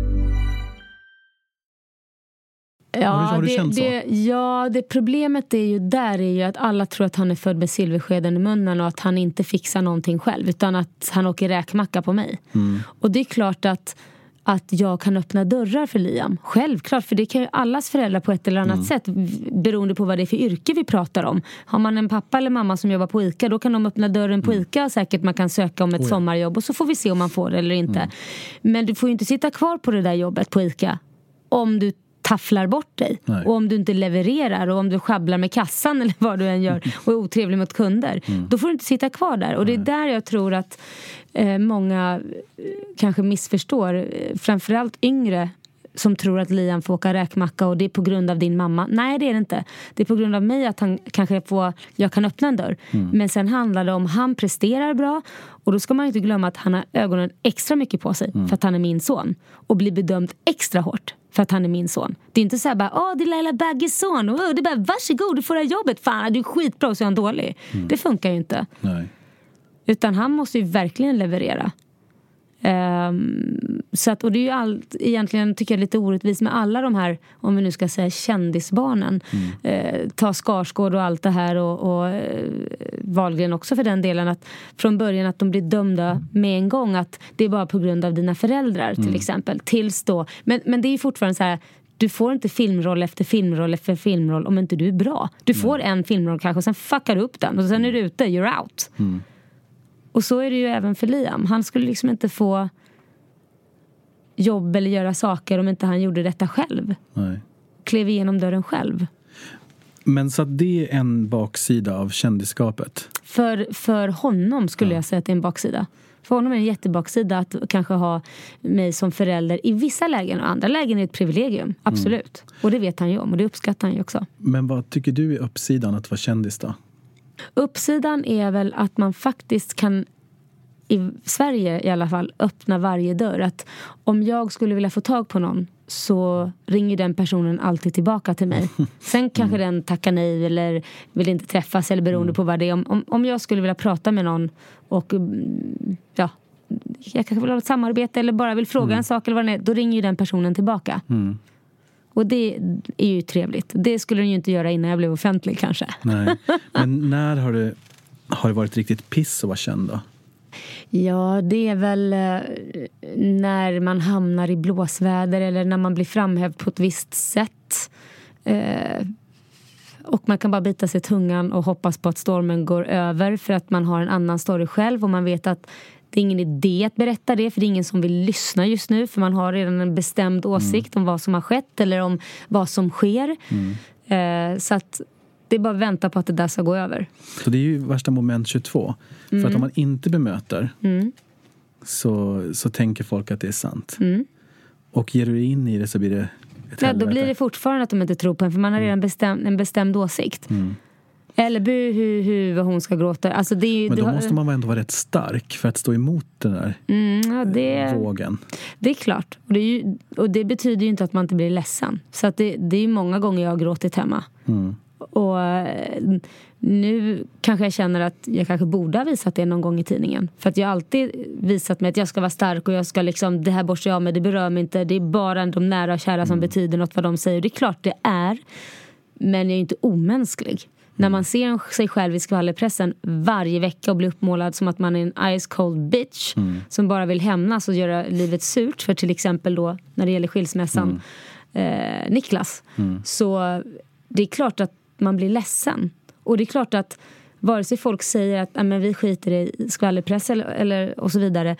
Har du känt så? Det problemet är ju att alla tror att han är född med silverskeden i munnen och att han inte fixar någonting själv, utan att han åker räkmacka på mig. Och det är klart att jag kan öppna dörrar för Liam. Självklart, för det kan ju allas föräldrar på ett eller annat sätt, beroende på vad det är för yrke vi pratar om. Har man en pappa eller mamma som jobbar på ICA, då kan de öppna dörren på ICA och säkert man kan söka om ett sommarjobb och så får vi se om man får det eller inte. Men du får ju inte sitta kvar på det där jobbet på ICA om du tafflar bort dig. Nej. Och om du inte levererar och om du schabblar med kassan eller vad du än gör och är otrevlig mot kunder, då får du inte sitta kvar där. Och det är där jag tror att många kanske missförstår, framförallt yngre som tror att Liam får åka räkmacka och det är på grund av din mamma. Nej, det är det inte. Det är på grund av mig att han kanske jag kan öppna en dörr. Men sen handlar det om han presterar bra, och då ska man inte glömma att han har ögonen extra mycket på sig för att han är min son och blir bedömd extra hårt för att han är min son. Det är inte så här bara, det är lilla Bagges son. Det är bara, varsågod, du får det här jobbet. Fan, du är skitbra och så är han dålig. Det funkar ju inte. Nej. Utan han måste ju verkligen leverera. Så att, och det är ju allt, egentligen tycker jag lite orättvist med alla de här, om vi nu ska säga kändisbarnen, ta Skarsgård och allt det här och Wahlgren också för den delen, att från början att de blir dömda med en gång, att det är bara på grund av dina föräldrar till exempel, tills då, men det är ju fortfarande så här, du får inte filmroll efter filmroll efter filmroll om inte du är bra. Du får en filmroll kanske och sen fuckar du upp den och sen är du ute, you're out. Och så är det ju även för Liam. Han skulle liksom inte få jobb eller göra saker om inte han gjorde detta själv. Nej. Klev igenom dörren själv. Men så att det är en baksida av kändisskapet? För honom skulle jag säga att det är en baksida. För honom är det en jättebaksida att kanske ha mig som förälder i vissa lägen, och andra lägen är ett privilegium, absolut. Och det vet han ju om och det uppskattar han ju också. Men vad tycker du är uppsidan att vara kändis då? Uppsidan är väl att man faktiskt kan, i Sverige i alla fall, öppna varje dörr. Att om jag skulle vilja få tag på någon så ringer den personen alltid tillbaka till mig. Sen kanske den tackar nej eller vill inte träffas eller beroende på vad det är. Om jag skulle vilja prata med någon och ja, jag kanske vill ha ett samarbete eller bara vill fråga en sak eller vad det är, då ringer ju den personen tillbaka. Och det är ju trevligt. Det skulle den ju inte göra innan jag blev offentlig kanske. Nej. Men när har det varit riktigt piss att vara känd då? Ja, det är väl när man hamnar i blåsväder eller när man blir framhävd på ett visst sätt. Och man kan bara bita sig i tungan och hoppas på att stormen går över för att man har en annan story själv och man vet att det är ingen idé att berätta det, för det är ingen som vill lyssna just nu, för man har redan en bestämd åsikt om vad som har skett eller om vad som sker. Så att det är bara att vänta på att det där ska gå över. Så det är ju värsta moment 22. För att om man inte bemöter så tänker folk att det är sant. Och ger du in i det så blir det ett helvete. Då blir det fortfarande att de inte tror på en, för man har redan en bestämd åsikt. Eller hur hon ska gråta. Alltså men då måste man ändå vara rätt stark för att stå emot den där vågen. Det är klart. Och det betyder ju inte att man inte blir ledsen. Så att det är ju många gånger jag har gråtit hemma. Och nu kanske jag känner att jag kanske borde ha visat det någon gång i tidningen. För att jag har alltid visat mig att jag ska vara stark och jag ska liksom, det här borstar jag med, det berör mig inte. Det är bara de nära och kära som betyder något vad de säger. Det är klart det är. Men jag är inte omänsklig. När man ser sig själv i skvallerpressen varje vecka och blir uppmålad som att man är en ice cold bitch som bara vill hämnas och göra livet surt, för till exempel då när det gäller skilsmässan Niklas, så det är klart att man blir ledsen. Och det är klart att vare sig folk säger att men vi skiter i skvallerpress eller och så vidare,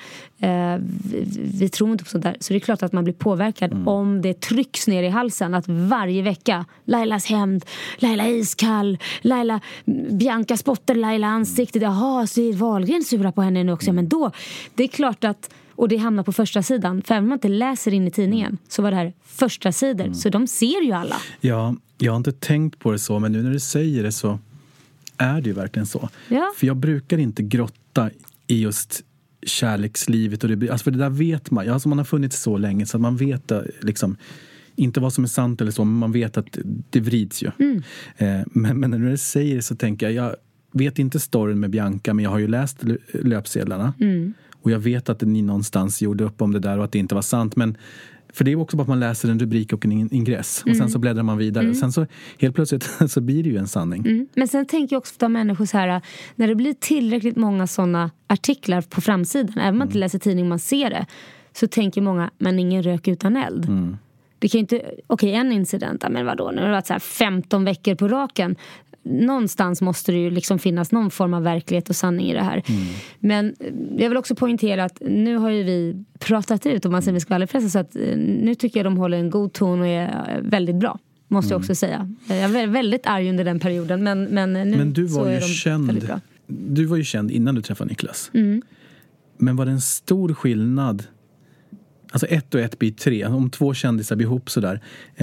vi tror inte på sånt där, så det är klart att man blir påverkad om det trycks ner i halsen att varje vecka Lailas hämnd, Laila iskall, Laila, Bianca spottar Laila ansiktet, jaha, så är Wahlgren sura på henne nu också, men då, det är klart att, och det hamnar på första sidan, för även om man inte läser in i tidningen så var det här första sidor, så de ser ju alla. Ja, jag har inte tänkt på det så, men nu när du säger det så är det ju verkligen så. Ja. För jag brukar inte grotta i just kärlekslivet. Och det, alltså för det där vet man. Alltså man har funnits så länge så att man vet liksom, inte vad som är sant eller så, men man vet att det vrids ju. Men när du säger det så tänker jag vet inte storyn med Bianca, men jag har ju läst löpsedlarna. Och jag vet att ni någonstans gjorde upp om det där och att det inte var sant. Men för det är också bara att man läser en rubrik och en ingress. Och sen så bläddrar man vidare. Och sen så helt plötsligt så blir det ju en sanning. Men sen tänker jag också för människor så här, när det blir tillräckligt många sådana artiklar på framsidan, även om man inte läser tidning man ser det, så tänker många, men ingen rök utan eld. Det kan ju inte, okej, en incident, men vadå, nu har det varit så här 15 veckor på raken. Någonstans måste det ju liksom finnas någon form av verklighet och sanning i det här. Men jag vill också poängtera att nu har ju vi pratat ut om man säger vi ska pressa, så att nu tycker jag de håller en god ton och är väldigt bra, måste jag också säga. Jag var väldigt arg under den perioden, men nu men du var så ju är de känd, väldigt bra. Du var ju känd innan du träffade Niklas. Men var det en stor skillnad, alltså 1 och 1 blir 3, om 2 kändisar blir ihop sådär,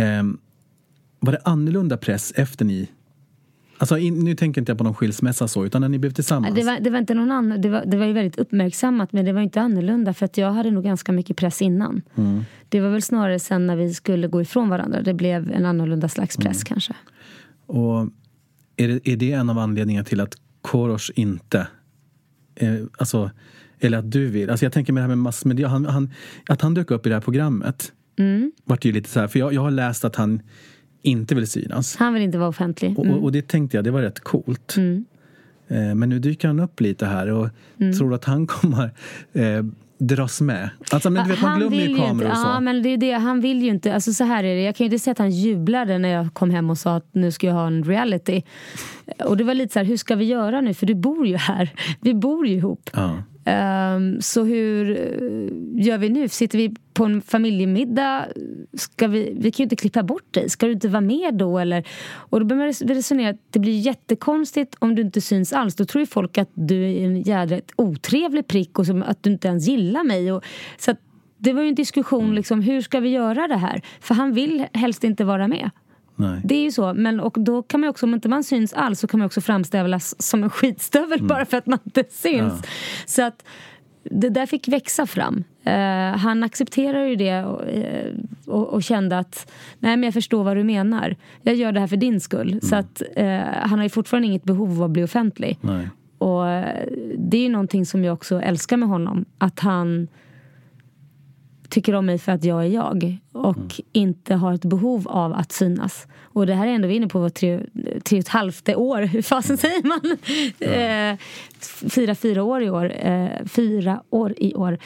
var det annorlunda press efter ni? Alltså nu tänker inte jag på någon skilsmässa så, utan när ni blev tillsammans. Det var inte någon annan, det var ju väldigt uppmärksammat, men det var inte annorlunda för att jag hade nog ganska mycket press innan. Det var väl snarare sen när vi skulle gå ifrån varandra, det blev en annorlunda slags press kanske. Och är det en av anledningarna till att Korosh inte alltså, eller att du vill, alltså jag tänker med det här med massmedia, att han dök upp i det här programmet vart ju lite så här, för jag har läst att han inte vill synas. Han vill inte vara offentlig. Och det tänkte jag, det var rätt coolt. Men nu dyker han upp lite här och tror att han kommer dras med. Alltså, men du vet, man glömmer ju kameror och så. Ja, men det är det. Han vill ju inte. Alltså så här är det. Jag kan ju inte säga att han jublade när jag kom hem och sa att nu ska jag ha en reality. Och det var lite så här, hur ska vi göra nu? För du bor ju här. Vi bor ju ihop. Ja. Så hur gör vi nu? Sitter vi på en familjemiddag? Vi kan ju inte klippa bort dig. Ska du inte vara med då? Eller? Och då börjar man resonera att det blir jättekonstigt om du inte syns alls. Då tror ju folk att du är en jädra otrevlig prick och att du inte ens gillar mig. Så att det var ju en diskussion liksom, hur ska vi göra det här? För han vill helst inte vara med. Nej. Det är ju så, men och då kan man också, om inte man syns alls, så kan man också framställas som en skitstövel bara för att man inte syns. Ja. Så att det där fick växa fram. Han accepterar ju det och kände att nej, men jag förstår vad du menar. Jag gör det här för din skull. Så att han har ju fortfarande inget behov av att bli offentlig. Nej. Och det är ju någonting som jag också älskar med honom, att han tycker om mig för att jag är jag och inte har ett behov av att synas. Och det här är ändå vi inne på 3,5 år. Hur fasen säger man? 4 år i år. 4 år i år.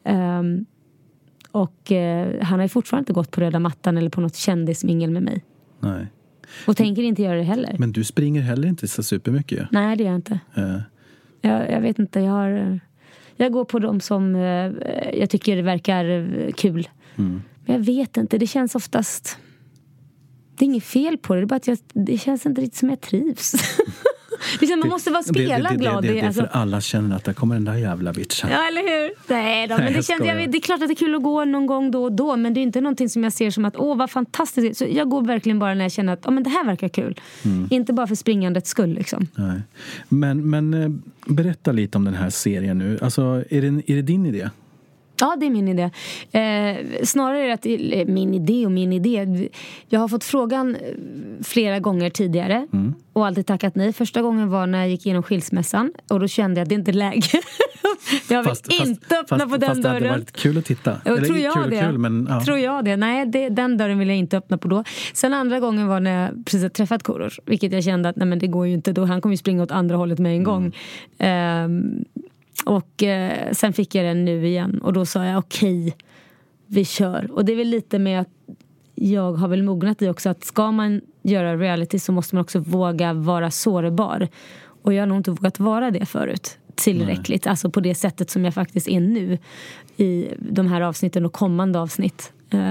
Och han har ju fortfarande inte gått på röda mattan eller på något kändismingel med mig. Nej. Och tänker inte göra det heller. Men du springer heller inte så supermycket. Nej, det gör jag inte. Jag vet inte, jag går på dem som jag tycker verkar kul. Men jag vet inte, det känns oftast... Det är inget fel på det, det är bara att det känns inte riktigt som jag trivs. Man måste vara spelaglad. Det är för alla känner att det kommer den där jävla bitchen. Ja, eller hur? Nej då, men det är klart att det är kul att gå någon gång då och då. Men det är inte någonting som jag ser som att vad fantastiskt. Så jag går verkligen bara när jag känner att men det här verkar kul. Inte bara för springandets skull liksom. Nej. Men berätta lite om den här serien nu. Alltså, är det din idé? Ja, det är min idé. Snarare är det att min idé. Jag har fått frågan flera gånger tidigare och alltid tackat nej. Första gången var när jag gick igenom skilsmässan och då kände jag att det inte är läge. Jag vill inte öppna på den dörren. Fast det hade varit kul att titta. Eller tror jag det? Kul, men, ja. Tror jag det? Nej, den dörren vill jag inte öppna på då. Sen andra gången var när jag precis träffat Korosh, vilket jag kände att nej, men det går ju inte. Då han kommer ju springa åt andra hållet med en gång. Och sen fick jag den nu igen. Och då sa jag okej, vi kör. Och det är väl lite med att jag har väl mognat i också att ska man göra reality så måste man också våga vara sårbar. Och jag har nog inte vågat vara det förut tillräckligt. Nej. Alltså på det sättet som jag faktiskt är nu i de här avsnitten och kommande avsnitt.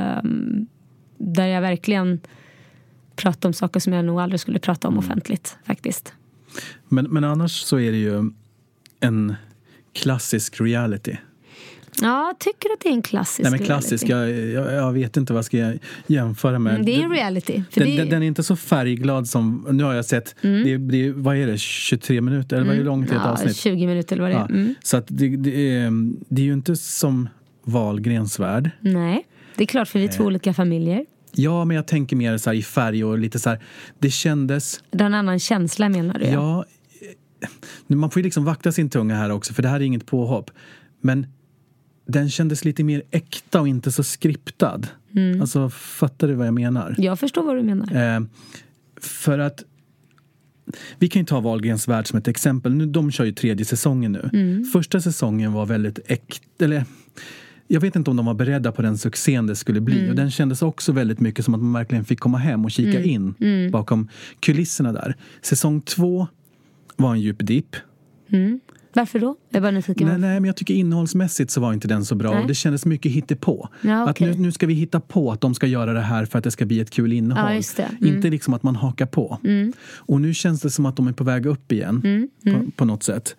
Där jag verkligen pratar om saker som jag nog aldrig skulle prata om offentligt faktiskt. Men annars så är det ju en klassisk reality. Ja, jag tycker att det är en klassisk reality. Nej, men klassisk, jag vet inte vad jag ska jämföra med. Det är en reality. Den är inte så färgglad som, nu har jag sett, vad är det, 23 minuter? Eller vad är långt i ett avsnitt? 20 minuter eller vad det är. Så att det är ju inte som Wahlgrens värld. Nej, det är klart för vi är 2 olika familjer. Ja, men jag tänker mer så här i färg och lite så här, det kändes... Det är en annan känsla menar du? Ja, man får ju liksom vakta sin tunga här också, för det här är inget påhopp. Men den kändes lite mer äkta och inte så skriptad. Alltså, fattar du vad jag menar? Jag förstår vad du menar. För att vi kan ju ta Wahlgrens värld som ett exempel. Nu, de kör ju 3:e säsongen nu. Första säsongen var väldigt äkta, eller... Jag vet inte om de var beredda på den succén det skulle bli. Och den kändes också väldigt mycket som att man verkligen fick komma hem och kika in bakom kulisserna där. Säsong 2 var en djup dipp. Varför då? Jag bara nyfiken. Nej, men jag tycker innehållsmässigt så var inte den så bra. Och det kändes mycket hittepå. Ja, okay. Att nu ska vi hitta på att de ska göra det här för att det ska bli ett kul innehåll. Ja, just det. Inte liksom att man hakar på. Och nu känns det som att de är på väg upp igen. På något sätt.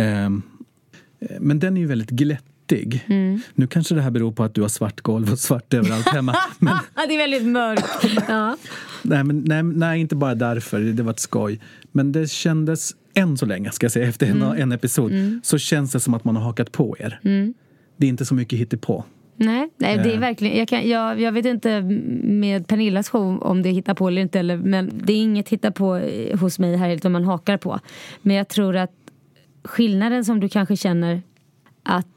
Men den är ju väldigt glätt. Nu kanske det här beror på att du har svart golv och svart överallt hemma. Men... det är väldigt mörkt. Ja. Nej, inte bara därför. Det var ett skoj. Men det kändes än så länge, ska jag säga, efter en episod, så känns det som att man har hakat på er. Det är inte så mycket hittepå. Nej, det är verkligen... Jag vet inte med Pernillas show om det hittar på eller inte. Men det är inget hitta på hos mig här, utan man hakar på. Men jag tror att skillnaden som du kanske känner att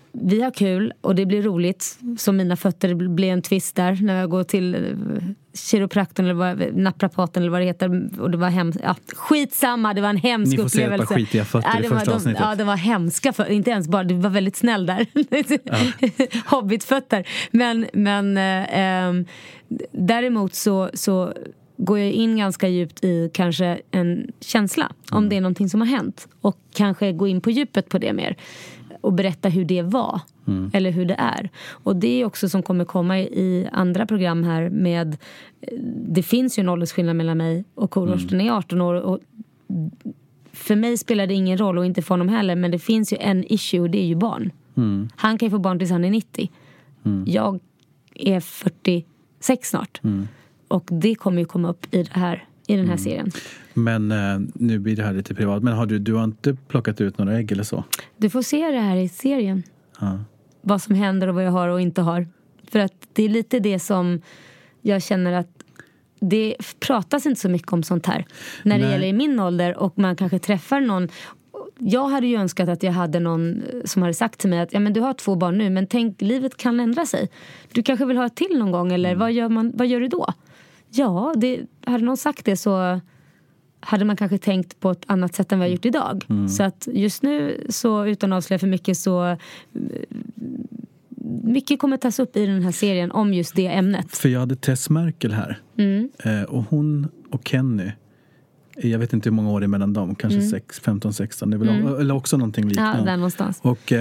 vi har kul och det blir roligt. Som mina fötter blir en twist där när jag går till kiropraktorn eller naprapaten eller vad det heter. Och det var hemskt. Ja, skitsamma, det var en hemsk upplevelse. Ni får säga att bara skitiga fötter i första avsnittet. Ja, det var hemska fötter. Inte ens bara, det var väldigt snäll där. Hobbitfötter. Men däremot så går jag in ganska djupt i kanske en känsla. Om det är någonting som har hänt. Och kanske gå in på djupet på det mer. Och berätta hur det var. Eller hur det är. Och det är också som kommer komma i andra program här med... Det finns ju en åldersskillnad mellan mig och Korosh. Den är 18 år. Och för mig spelar det ingen roll och inte för honom heller. Men det finns ju en issue och det är ju barn. Han kan ju få barn tills han är 90. Jag är 46 snart. Och det kommer ju komma upp i den här serien. Men nu blir det här lite privat. Men du har inte plockat ut några ägg eller så? Du får se det här i serien. Vad som händer och vad jag har och inte har. För att det är lite det som jag känner att det pratas inte så mycket om sånt här. När det gäller i min ålder och man kanske träffar någon. Jag hade ju önskat att jag hade någon som hade sagt till mig att ja, men du har 2 barn nu, men tänk, livet kan ändra sig. Du kanske vill ha ett till någon gång, eller vad gör du då? Ja, hade någon sagt det så hade man kanske tänkt på ett annat sätt än vad jag gjort idag. Så att just nu, så utan att avslöja för mycket, så mycket kommer tas upp i den här serien om just det ämnet. För jag hade Tess Merkel här. Och hon och Kenny, jag vet inte hur många år det är mellan dem, kanske 15, 16, det är väl eller också någonting liknande. Ja, där någonstans. Och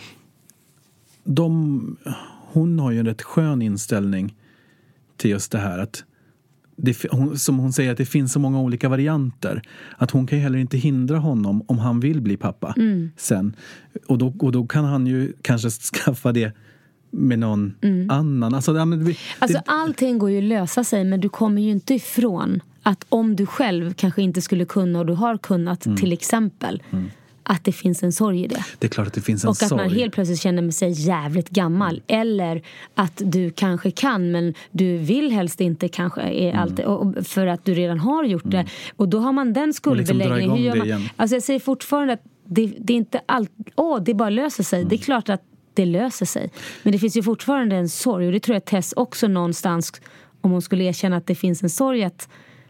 hon har ju en rätt skön inställning till just det här att som hon säger, att det finns så många olika varianter. Att hon kan ju heller inte hindra honom om han vill bli pappa sen. Och då kan han ju kanske skaffa det med någon annan. Alltså allting går ju att lösa sig, men du kommer ju inte ifrån att om du själv kanske inte skulle kunna och du har kunnat till exempel, att det finns en sorg i det. Det är klart att det finns en sorg. Och att man helt plötsligt känner sig jävligt gammal. Eller att du kanske kan, men du vill helst inte kanske för att du redan har gjort det. Och då har man den skuldbeläggningen. Och liksom dra igång det igen. Alltså jag säger fortfarande att det är inte allt. Det bara löser sig. Det är klart att det löser sig. Men det finns ju fortfarande en sorg. Och det tror jag Tess också någonstans, om hon skulle erkänna att det finns en sorg, att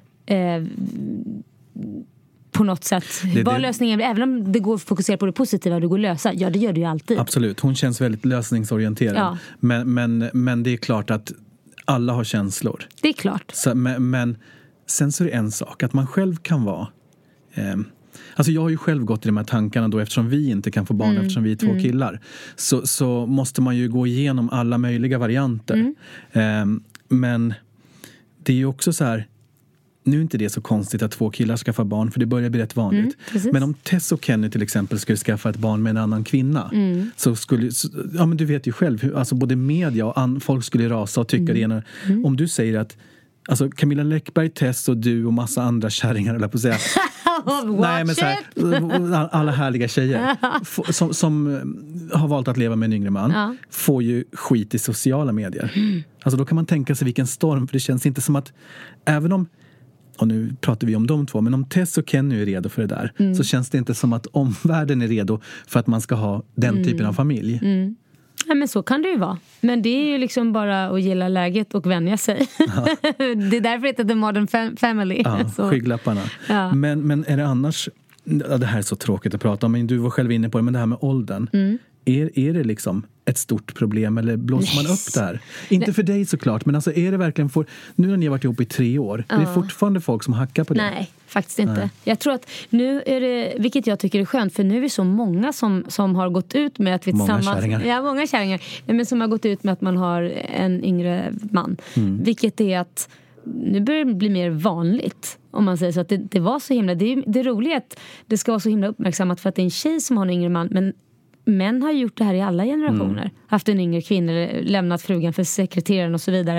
på något sätt. Bara lösningen, även om det går att fokusera på det positiva och det går att lösa. Ja, det gör det ju alltid. Absolut, hon känns väldigt lösningsorienterad. Ja. Men det är klart att alla har känslor. Det är klart. Men sen så är det en sak, att man själv kan vara... Alltså jag har ju själv gått i de här tankarna då, eftersom vi inte kan få barn, eftersom vi är 2 killar. Så måste man ju gå igenom alla möjliga varianter. Men det är ju också så här... Nu är inte det så konstigt att 2 killar skaffar barn, för det börjar bli rätt vanligt. Men om Tess och Kenny till exempel skulle skaffa ett barn med en annan kvinna, så skulle, ja men du vet ju själv hur, alltså både media och folk skulle rasa och tycka det ena. Om du säger att alltså Camilla Läckberg, Tess och du och massa andra kärringar, eller på att säga. Nej, men så här, alla härliga tjejer som har valt att leva med en yngre man får ju skit i sociala medier. Alltså då kan man tänka sig vilken storm, för det känns inte som att, även om, och nu pratar vi om de 2, men om Tess och Kenny är redo för det där, så känns det inte som att omvärlden är redo för att man ska ha den typen av familj. Ja, men så kan det ju vara. Men det är ju liksom bara att gilla läget och vänja sig. Det är därför det heter The Modern Family. Ja, skygglapparna. Ja. Men är det annars... Ja, det här är så tråkigt att prata om, men du var själv inne på det, men det här med åldern. Är det liksom ett stort problem, eller blåser man upp där? Inte för dig såklart, men alltså är det verkligen nu när ni har varit ihop i 3 år, det är fortfarande folk som hackar på det? Nej, faktiskt inte. Nej. Jag tror att nu är det, vilket jag tycker är skönt, för nu är vi så många som har gått ut med att vi tillsammans... Många kärringar. Men som har gått ut med att man har en yngre man. Vilket är att nu börjar det bli mer vanligt, om man säger så, att det var så himla... Det är roligt att det ska vara så himla uppmärksammat för att det är en tjej som har en yngre man, men män har gjort det här i alla generationer. Haft en yngre kvinna, lämnat frugan för sekreteraren och så vidare.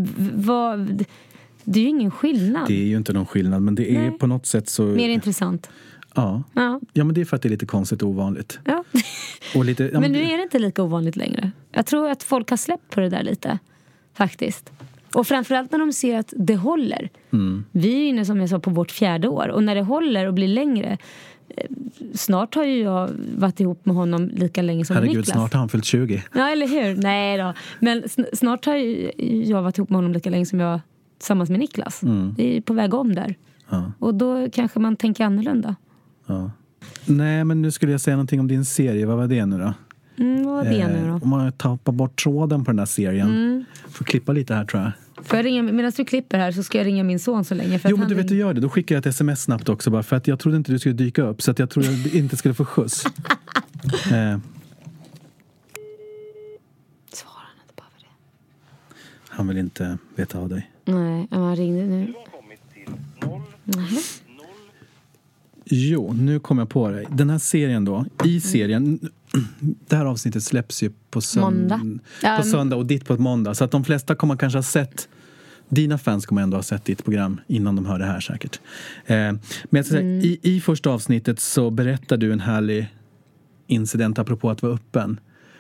Det är ju ingen skillnad. Det är ju inte någon skillnad, men det är på något sätt så... Mer intressant. Ja, men det är för att det är lite konstigt och ovanligt. Ja. Och lite, men nu är det inte lika ovanligt längre. Jag tror att folk har släppt på det där lite, faktiskt. Och framförallt när de ser att det håller. Vi är ju inne, som jag sa, på vårt 4:e år. Och när det håller och blir längre, snart har ju jag varit ihop med honom lika länge som Herregud, Niklas. snart har han fyllt 20. Ja, eller hur? Nej då. Men snart har ju jag varit ihop med honom lika länge som jag tillsammans med Niklas. Det är på väg om där. Ja. Och då kanske man tänker annorlunda. Ja. Nej, men nu skulle jag säga någonting om din serie. Vad var det nu då? Vad var det nu då? Om man tappar bort tråden på den här serien. Får klippa lite här, tror jag. Får jag ringa, medan du klipper här så ska jag ringa min son så länge. För Jo, men du vet, du gör det. Då skickar jag ett sms snabbt också. Bara för att jag trodde inte du skulle dyka upp. Så att jag trodde jag inte skulle få skjuts. Svarar han inte bara för det? Han vill inte veta av dig. Nej, han ringde nu. Jo, nu kom jag på dig. Den här serien då. I serien... Det här avsnittet släpps ju på söndag och ditt på ett måndag. Så att de flesta kommer kanske ha sett... Dina fans kommer ändå ha sett ditt program innan de hör det här säkert. Men jag ska säga, i första avsnittet så berättar du en härlig incident apropå att vara öppen.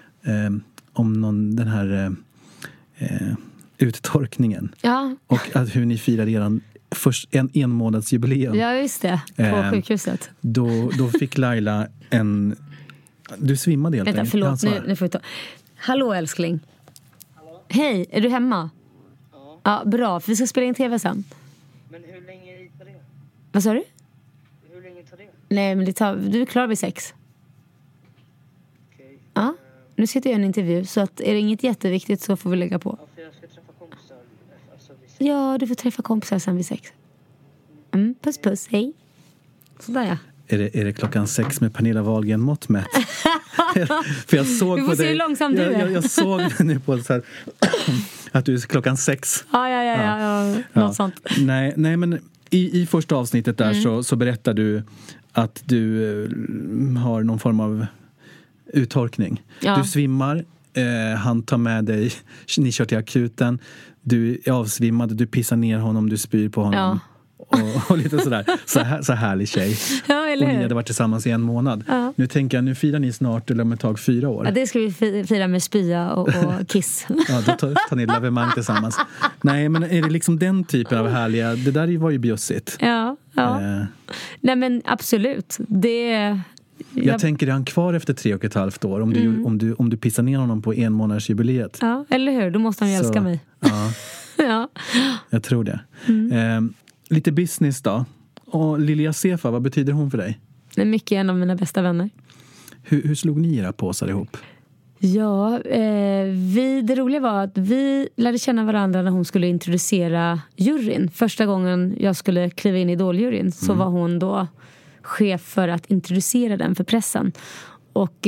Om den här uttorkningen. Ja. Och att hur ni firar eran en månadsjubileum. Ja, just det. På sjukhuset. Då fick Laila en... Du svimmade helt enkelt. Förlåt, nu får vi ta... Hallå, älskling. Hallå? Hej, är du hemma? Ja. Ja, bra, för vi ska spela in tv sen. Men hur länge tar det? Vad sa du? Hur länge tar det? Nej, men du är klar vid 6. Okej. Ja, nu sitter jag i en intervju. Så att är det inget jätteviktigt så får vi lägga på. Ja, för jag ska träffa kompisar. Alltså, Ja, du får träffa kompisar sen vid 6. Puss, puss, hej. Sådär, ja. Är det klockan 6 med Pernilla Wahlgren mått mätt? För jag såg vi får på se dig, hur långsam du är. Jag såg nu på så här, att du är klockan 6. Ja. Något sånt. Nej, men i första avsnittet där så berättar du att du har någon form av uttorkning. Ja. Du svimmar, han tar med dig, ni kör till akuten, du är avsvimmad, du pissar ner honom, du spyr på honom. Ja. Och lite sådär. Så härlig tjej. Ja, eller och ni hur? hade varit tillsammans i 1 månad. Ja. Nu tänker jag, nu firar ni snart eller om ett tag 4 år. Ja, det ska vi fira med spya och kiss. Ja, då tar ni lavemang tillsammans. Nej, men är det liksom den typen av härliga... Det där var ju bjussigt. Ja. Nej, men absolut. Jag tänker, är han kvar efter 3,5 år? Om du pissar ner honom på 1 månads jubileet. Ja, eller hur? Då måste han ju älska mig. Ja. Ja. Jag tror det. Lite business då. Och Lilja Sefa, vad betyder hon för dig? Det är mycket en av mina bästa vänner. Hur slog ni era påsar ihop? Ja, det roliga var att vi lärde känna varandra när hon skulle introducera juryn. Första gången jag skulle kliva in i Idol-juryn så var hon då chef för att introducera den för pressen. Och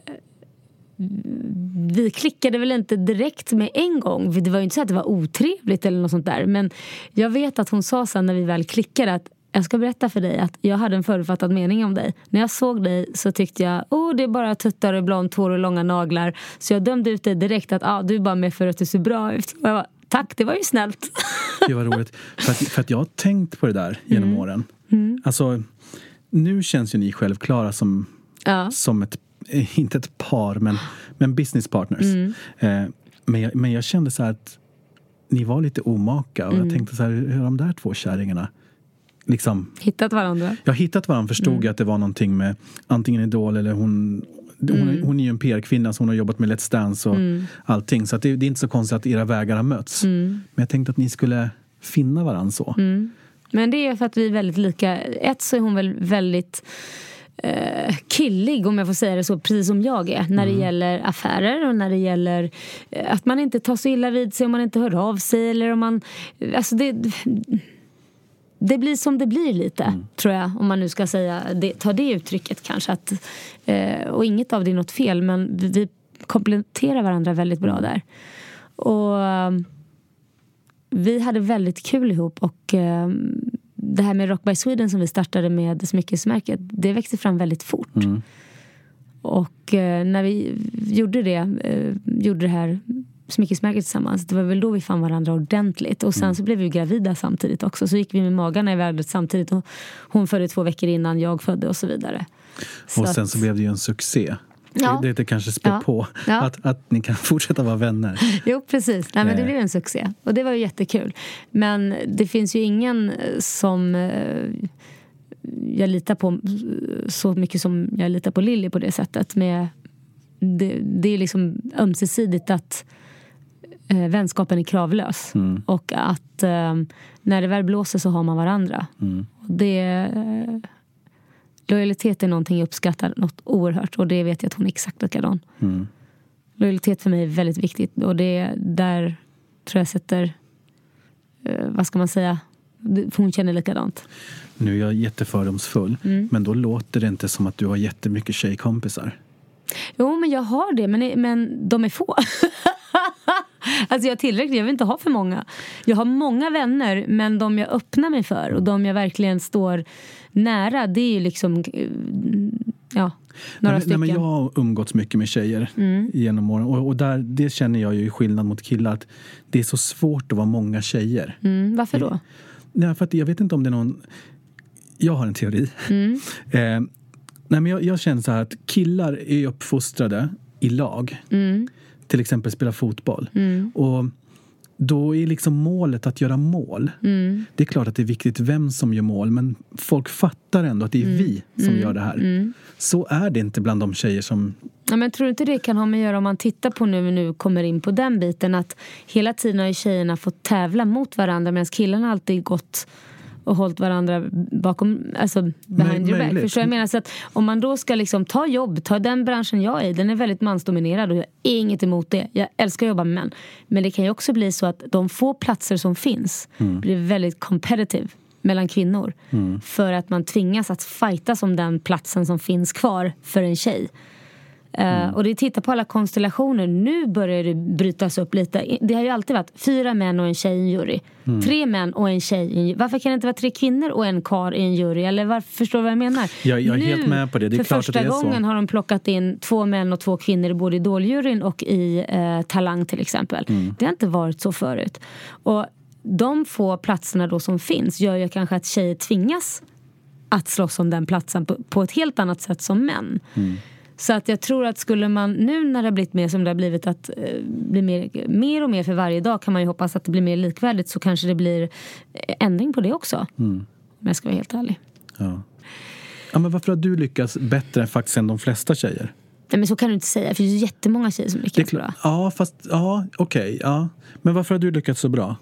vi klickade väl inte direkt med en gång. Det var ju inte så att det var otrevligt eller något sånt där. Men jag vet att hon sa sen när vi väl klickade att jag ska berätta för dig att jag hade en förutfattad mening om dig. När jag såg dig så tyckte jag det är bara tuttar och blont hår och långa naglar. Så jag dömde ut dig direkt att du är bara med för att du ser bra ut. Och jag bara, tack, det var ju snällt. Det var roligt. För att jag har tänkt på det där genom åren. Alltså, nu känns ju ni självklara som ett, inte ett par, men business partners. Men jag kände så här att ni var lite omaka. Och jag tänkte så här, hur är de där 2 kärringarna liksom hittat varandra? Jag hittat varandra, förstod jag att det var någonting med antingen Idol eller hon är ju en PR-kvinna, så hon har jobbat med Let's Dance och allting. Så att det är inte så konstigt att era vägar har mötts. Men jag tänkte att ni skulle finna varandra så. Men det är för att vi är väldigt lika. Så är hon väl väldigt killig, om jag får säga det så, precis som jag är när det gäller affärer och när det gäller att man inte tar så illa vid sig om man inte hör av sig eller om man, alltså det blir som det blir lite, tror jag, om man nu ska säga ta det uttrycket kanske att, och inget av det är något fel, men vi kompletterar varandra väldigt bra där. Och vi hade väldigt kul ihop, och det här med Rock by Sweden som vi startade med smyckesmärket, det växte fram väldigt fort. Och när vi gjorde det här smyckesmärket tillsammans, det var väl då vi fann varandra ordentligt. Och sen så blev vi gravida samtidigt också. Så gick vi med magarna i världen samtidigt, och hon födde 2 veckor innan jag födde och så vidare. Och sen så blev det ju en succé. Ja. Det kanske spär på att ni kan fortsätta vara vänner. Jo, precis. Nej, men det blev en succé. Och det var ju jättekul. Men det finns ju ingen som jag litar på så mycket som jag litar på Lilly på det sättet. Det är liksom ömsesidigt att vänskapen är kravlös. Och att när det väl blåser så har man varandra. Lojalitet är någonting jag uppskattar något oerhört. Och det vet jag att hon är exakt likadan. Lojalitet för mig är väldigt viktigt. Och det där tror jag sätter vad ska man säga, hon känner likadant. Nu är jag jättefördomsfull. Men då låter det inte som att du har jättemycket tjejkompisar. Jo, men jag har det. Men de är få. Alltså jag är tillräckligt, jag vill inte ha för många. Jag har många vänner, men de jag öppnar mig för och de jag verkligen står nära, det är ju liksom några stycken. Men jag har umgåtts mycket med tjejer genom åren. Och det känner jag ju skillnad mot killar, att det är så svårt att vara många tjejer. Varför då? Nej, för att jag vet inte om det är någon... Jag har en teori. Nej, men jag känner så här att killar är uppfostrade i lag. Till exempel spela fotboll. Och då är liksom målet att göra mål. Det är klart att det är viktigt vem som gör mål, men folk fattar ändå att det är vi som gör det här. Så är det inte bland de tjejer som... Ja, men tror du inte det kan ha med att göra, om man tittar på nu kommer in på den biten, att hela tiden har ju tjejerna fått tävla mot varandra medan killarna alltid gått och hållit varandra bakom, alltså behind your back. Förstår jag menar? Så att om man då ska liksom ta jobb, ta den branschen jag är i, den är väldigt mansdominerad och jag har inget emot det. Jag älskar att jobba med män. Men det kan ju också bli så att de få platser som finns blir väldigt competitive mellan kvinnor. För att man tvingas att fightas om den platsen som finns kvar för en tjej. Och det tittar på alla konstellationer. Nu börjar det brytas upp lite. Det har ju alltid varit 4 män och en tjej i en jury. 3 män och en tjej i en jury. Varför kan det inte vara 3 kvinnor och en karl i en jury? Eller varför, förstår du vad jag menar? Jag är helt med på det. Det är klart att det är så. För första gången har de plockat in 2 män och 2 kvinnor både i Idoljuryn och i Talang till exempel. Det har inte varit så förut. Och de få platserna då som finns gör ju kanske att tjejer tvingas att slåss om den platsen på ett helt annat sätt som män. Så att jag tror att skulle man nu när det har blivit mer som det har blivit att bli mer och mer för varje dag, kan man ju hoppas att det blir mer likvärdigt, så kanske det blir ändring på det också. Men jag ska vara helt ärlig. Ja, men varför har du lyckats bättre faktiskt än de flesta tjejer? Nej, men så kan du inte säga, för det är jättemånga tjejer som lyckas bra. Ja, fast, okej. Men varför har du lyckats så bra?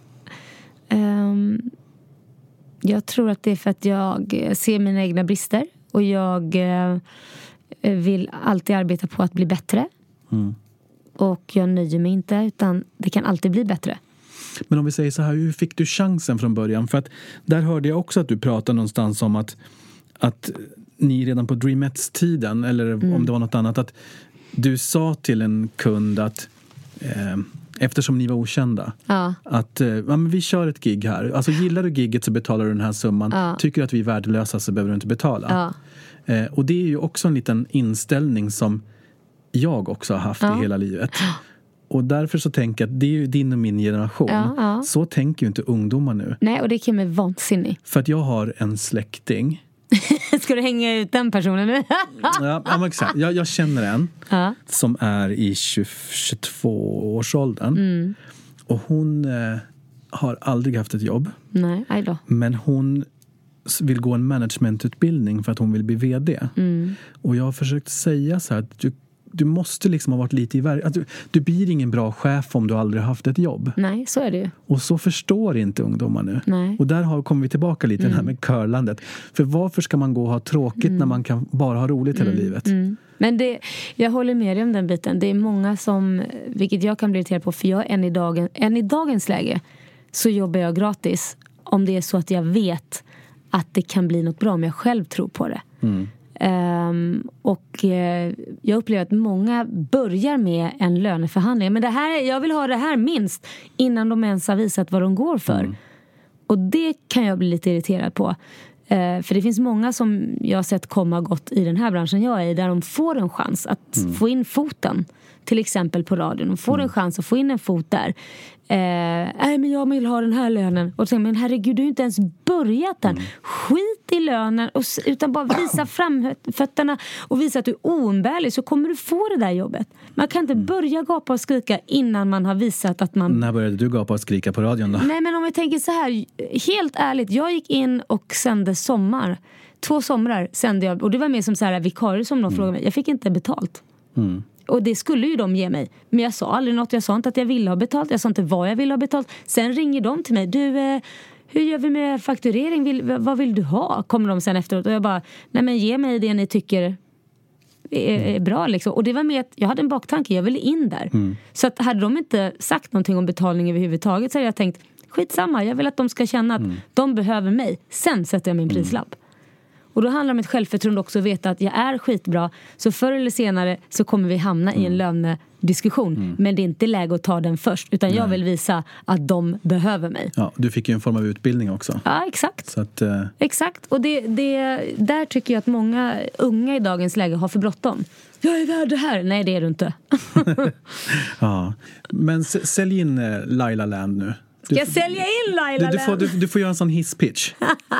Jag tror att det är för att jag ser mina egna brister och jag vill alltid arbeta på att bli bättre. Och jag nöjer mig inte, utan det kan alltid bli bättre. Men om vi säger så här, hur fick du chansen från början? För att där hörde jag också att du pratade någonstans om att ni redan på Dreamettes-tiden, eller om det var något annat, att du sa till en kund att eftersom ni var okända, att men vi kör ett gig här. Alltså gillar du gigget så betalar du den här summan. Tycker du att vi är värdelösa så behöver du inte betala. Och det är ju också en liten inställning som jag också har haft i hela livet. Och därför så tänker jag att det är ju din och min generation. Så tänker ju inte ungdomar nu. Nej, och det kan mig vansinnig. För att jag har en släkting. Ska du hänga ut den personen nu? Ja, men exakt. Jag känner en som är i 22-årsåldern. Och hon har aldrig haft ett jobb. Nej, aj då. Men hon vill gå en managementutbildning för att hon vill bli vd. Och jag har försökt säga så här att du måste liksom ha varit lite i världen. Du blir ingen bra chef om du aldrig har haft ett jobb. Nej, så är det ju. Och så förstår inte ungdomar nu. Nej. Och där kommer vi tillbaka lite det här med curlandet. För varför ska man gå och ha tråkigt när man kan bara ha roligt hela livet? Men jag håller med dig om den biten. Det är många som, vilket jag kan bli irriterad på, för jag än i dagens läge så jobbar jag gratis om det är så att jag vet att det kan bli något bra om jag själv tror på det. Jag upplever att många börjar med en löneförhandling. Men jag vill ha det här minst innan de ens har visat vad de går för. Och det kan jag bli lite irriterad på. För det finns många som jag har sett komma gott i den här branschen jag är i, där de får en chans att få in foten. Till exempel på radion. De får en chans att få in en fot där. Men jag vill ha den här lönen. Och så, men herregud, du har inte ens börjat den. Skit i lönen utan bara visa framfötterna och visa att du är oumbärlig, så kommer du få det där jobbet. Man kan inte börja gapa och skrika innan man har visat att man... När började du gapa och skrika på radion då? Nej, men om jag tänker så här, helt ärligt, jag gick in och sände 2 somrar sände jag, och det var mer som så här vikarie som någon frågade mig. Jag fick inte betalt. Och det skulle ju de ge mig. Men jag sa aldrig något. Jag sa inte att jag ville ha betalt. Jag sa inte vad jag ville ha betalt. Sen ringer de till mig. Du, hur gör vi med fakturering? Vad vill du ha? Kommer de sen efteråt. Och jag bara, nej men ge mig det ni tycker är bra liksom. Och det var med att jag hade en baktanke. Jag ville in där. Så att hade de inte sagt någonting om betalning överhuvudtaget, så hade jag tänkt, skitsamma. Jag vill att de ska känna att de behöver mig. Sen sätter jag min prislapp. Och då handlar det om ett självförtroende också, att veta att jag är skitbra. Så förr eller senare så kommer vi hamna i en lönediskussion. Men det är inte läge att ta den först. Utan jag vill visa att de behöver mig. Ja, du fick ju en form av utbildning också. Ja, exakt. Så att, exakt. Och där tycker jag att många unga i dagens läge har för bråttom. Jag är värd det här. Nej, det är du inte. Ja. Men sälj in Laila Land nu. Ska jag sälja in Laila Land? Du får göra en sån hisspitch.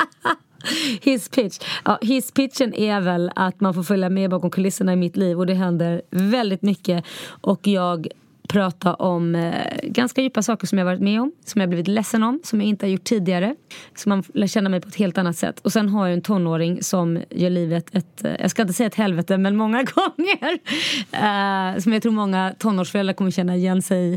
Hisspitchen är väl att man får följa med bakom kulisserna i mitt liv, och det händer väldigt mycket, och jag pratar om ganska djupa saker som jag varit med om, som jag blivit ledsen om, som jag inte har gjort tidigare, så man lär känna mig på ett helt annat sätt. Och sen har jag en tonåring som gör livet jag ska inte säga ett helvete, men många gånger som jag tror många tonårsföräldrar kommer känna igen sig i,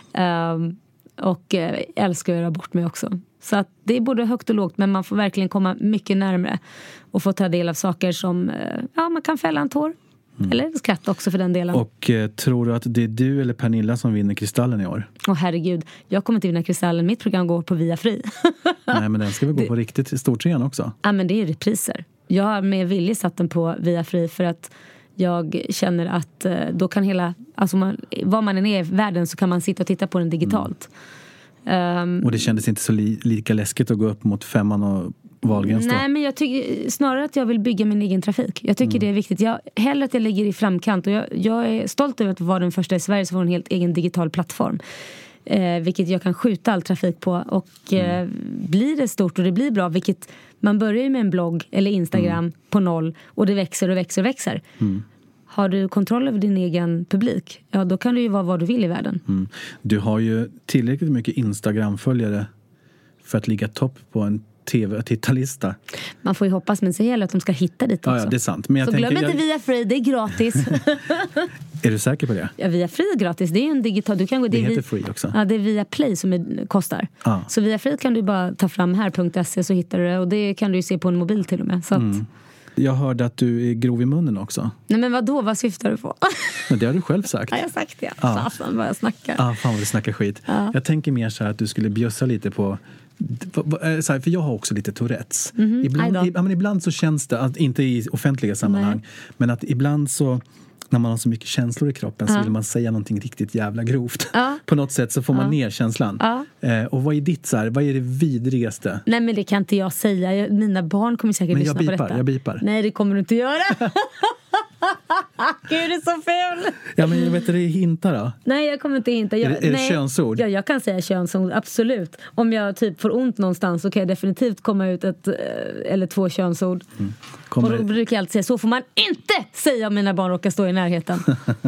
och älskar att göra bort mig också. Så att det är både högt och lågt, men man får verkligen komma mycket närmare och få ta del av saker som, man kan fälla en tår. Eller skratta också för den delen. Och tror du att det är du eller Pernilla som vinner Kristallen i år? Herregud, jag kommer inte vinna Kristallen. Mitt program går på Via Fri. Nej, men den ska väl gå på riktigt stort igen också? Ja, men det är repriser. Jag har med vilje satt den på Via Fri för att jag känner att då kan var man än är i världen så kan man sitta och titta på den digitalt. Och det kändes inte så lika läskigt att gå upp mot Femman och Wahlgrens då? Nej, men jag tycker snarare att jag vill bygga min egen trafik. Jag tycker det är viktigt. Hellre att jag ligger i framkant, och jag är stolt över att vara den första i Sverige som får en helt egen digital plattform. Vilket jag kan skjuta all trafik på, och blir det stort och det blir bra, vilket man börjar ju med en blogg eller Instagram på 0, och det växer och växer och växer. Har du kontroll över din egen publik, ja, då kan du ju vara vad du vill i världen. Du har ju tillräckligt mycket Instagram-följare för att ligga topp på en tv-tittarlista. Man får ju hoppas, men så gäller att de ska hitta dit också. Ja, det är sant. Men så glöm inte Via Free, det är gratis. Är du säker på det? Ja, Via Free är gratis. Det är en digital... Du kan gå, det heter Free också. Ja, det är Via Play som kostar. Så Via Free kan du bara ta fram här.se, så hittar du det. Och det kan du ju se på en mobil till och med. Så att... Jag hörde att du är grov i munnen också. Nej, men vadå? Vad syftar du på? Men det har du själv sagt. Ja, jag har sagt det. Fan vad jag snackar. Fan vad du snackar skit. Jag tänker mer så här att du skulle bjussa lite på... För jag har också lite Tourettes. Ibland så känns det, att inte i offentliga sammanhang, men att ibland så, när man har så mycket känslor i kroppen, så vill man säga någonting riktigt jävla grovt. På något sätt så får man ner känslan. Och vad är ditt så här, vad är det vidrigaste? Nej, men det kan inte jag säga. Mina barn kommer säkert lyssna på detta. Jag bipar. Nej, det kommer du inte göra. Gud, det är så fel. Ja, men jag vet, det är hintar då. Nej, jag kommer inte hinta. Är det könsord? Ja, jag kan säga könsord, absolut. Om jag typ får ont någonstans så kan jag definitivt komma ut ett eller 2 könsord. Och då brukar jag alltid säga, så får man inte säga om mina barn råkar stå i närheten.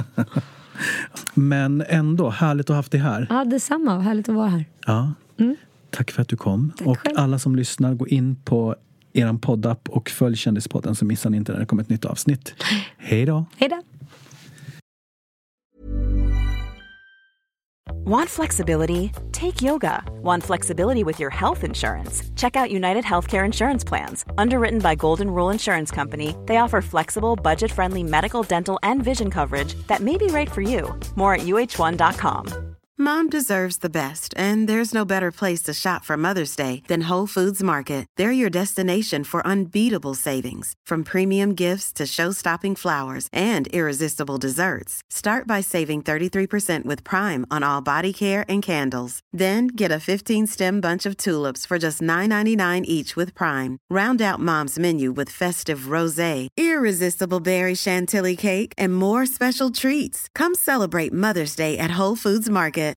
Men ändå, härligt att ha haft dig här. Ja, detsamma. Härligt att vara här. Ja. Tack för att du kom. Tack och själv. Alla som lyssnar, gå in på eran poddapp och följ Kändispodden, så missar ni inte när det kommer ett nytt avsnitt. Hej då! Hej då! Want flexibility? Take yoga. Want flexibility with your health insurance? Check out United Healthcare Insurance Plans. Underwritten by Golden Rule Insurance Company, they offer flexible, budget-friendly medical, dental, and vision coverage that may be right for you. More at uh1.com. Mom deserves the best, and there's no better place to shop for Mother's Day than Whole Foods Market. They're your destination for unbeatable savings, from premium gifts to show-stopping flowers and irresistible desserts. Start by saving 33% with Prime on all body care and candles. Then get a 15-stem bunch of tulips for just $9.99 each with Prime. Round out Mom's menu with festive rosé, irresistible berry chantilly cake, and more special treats. Come celebrate Mother's Day at Whole Foods Market.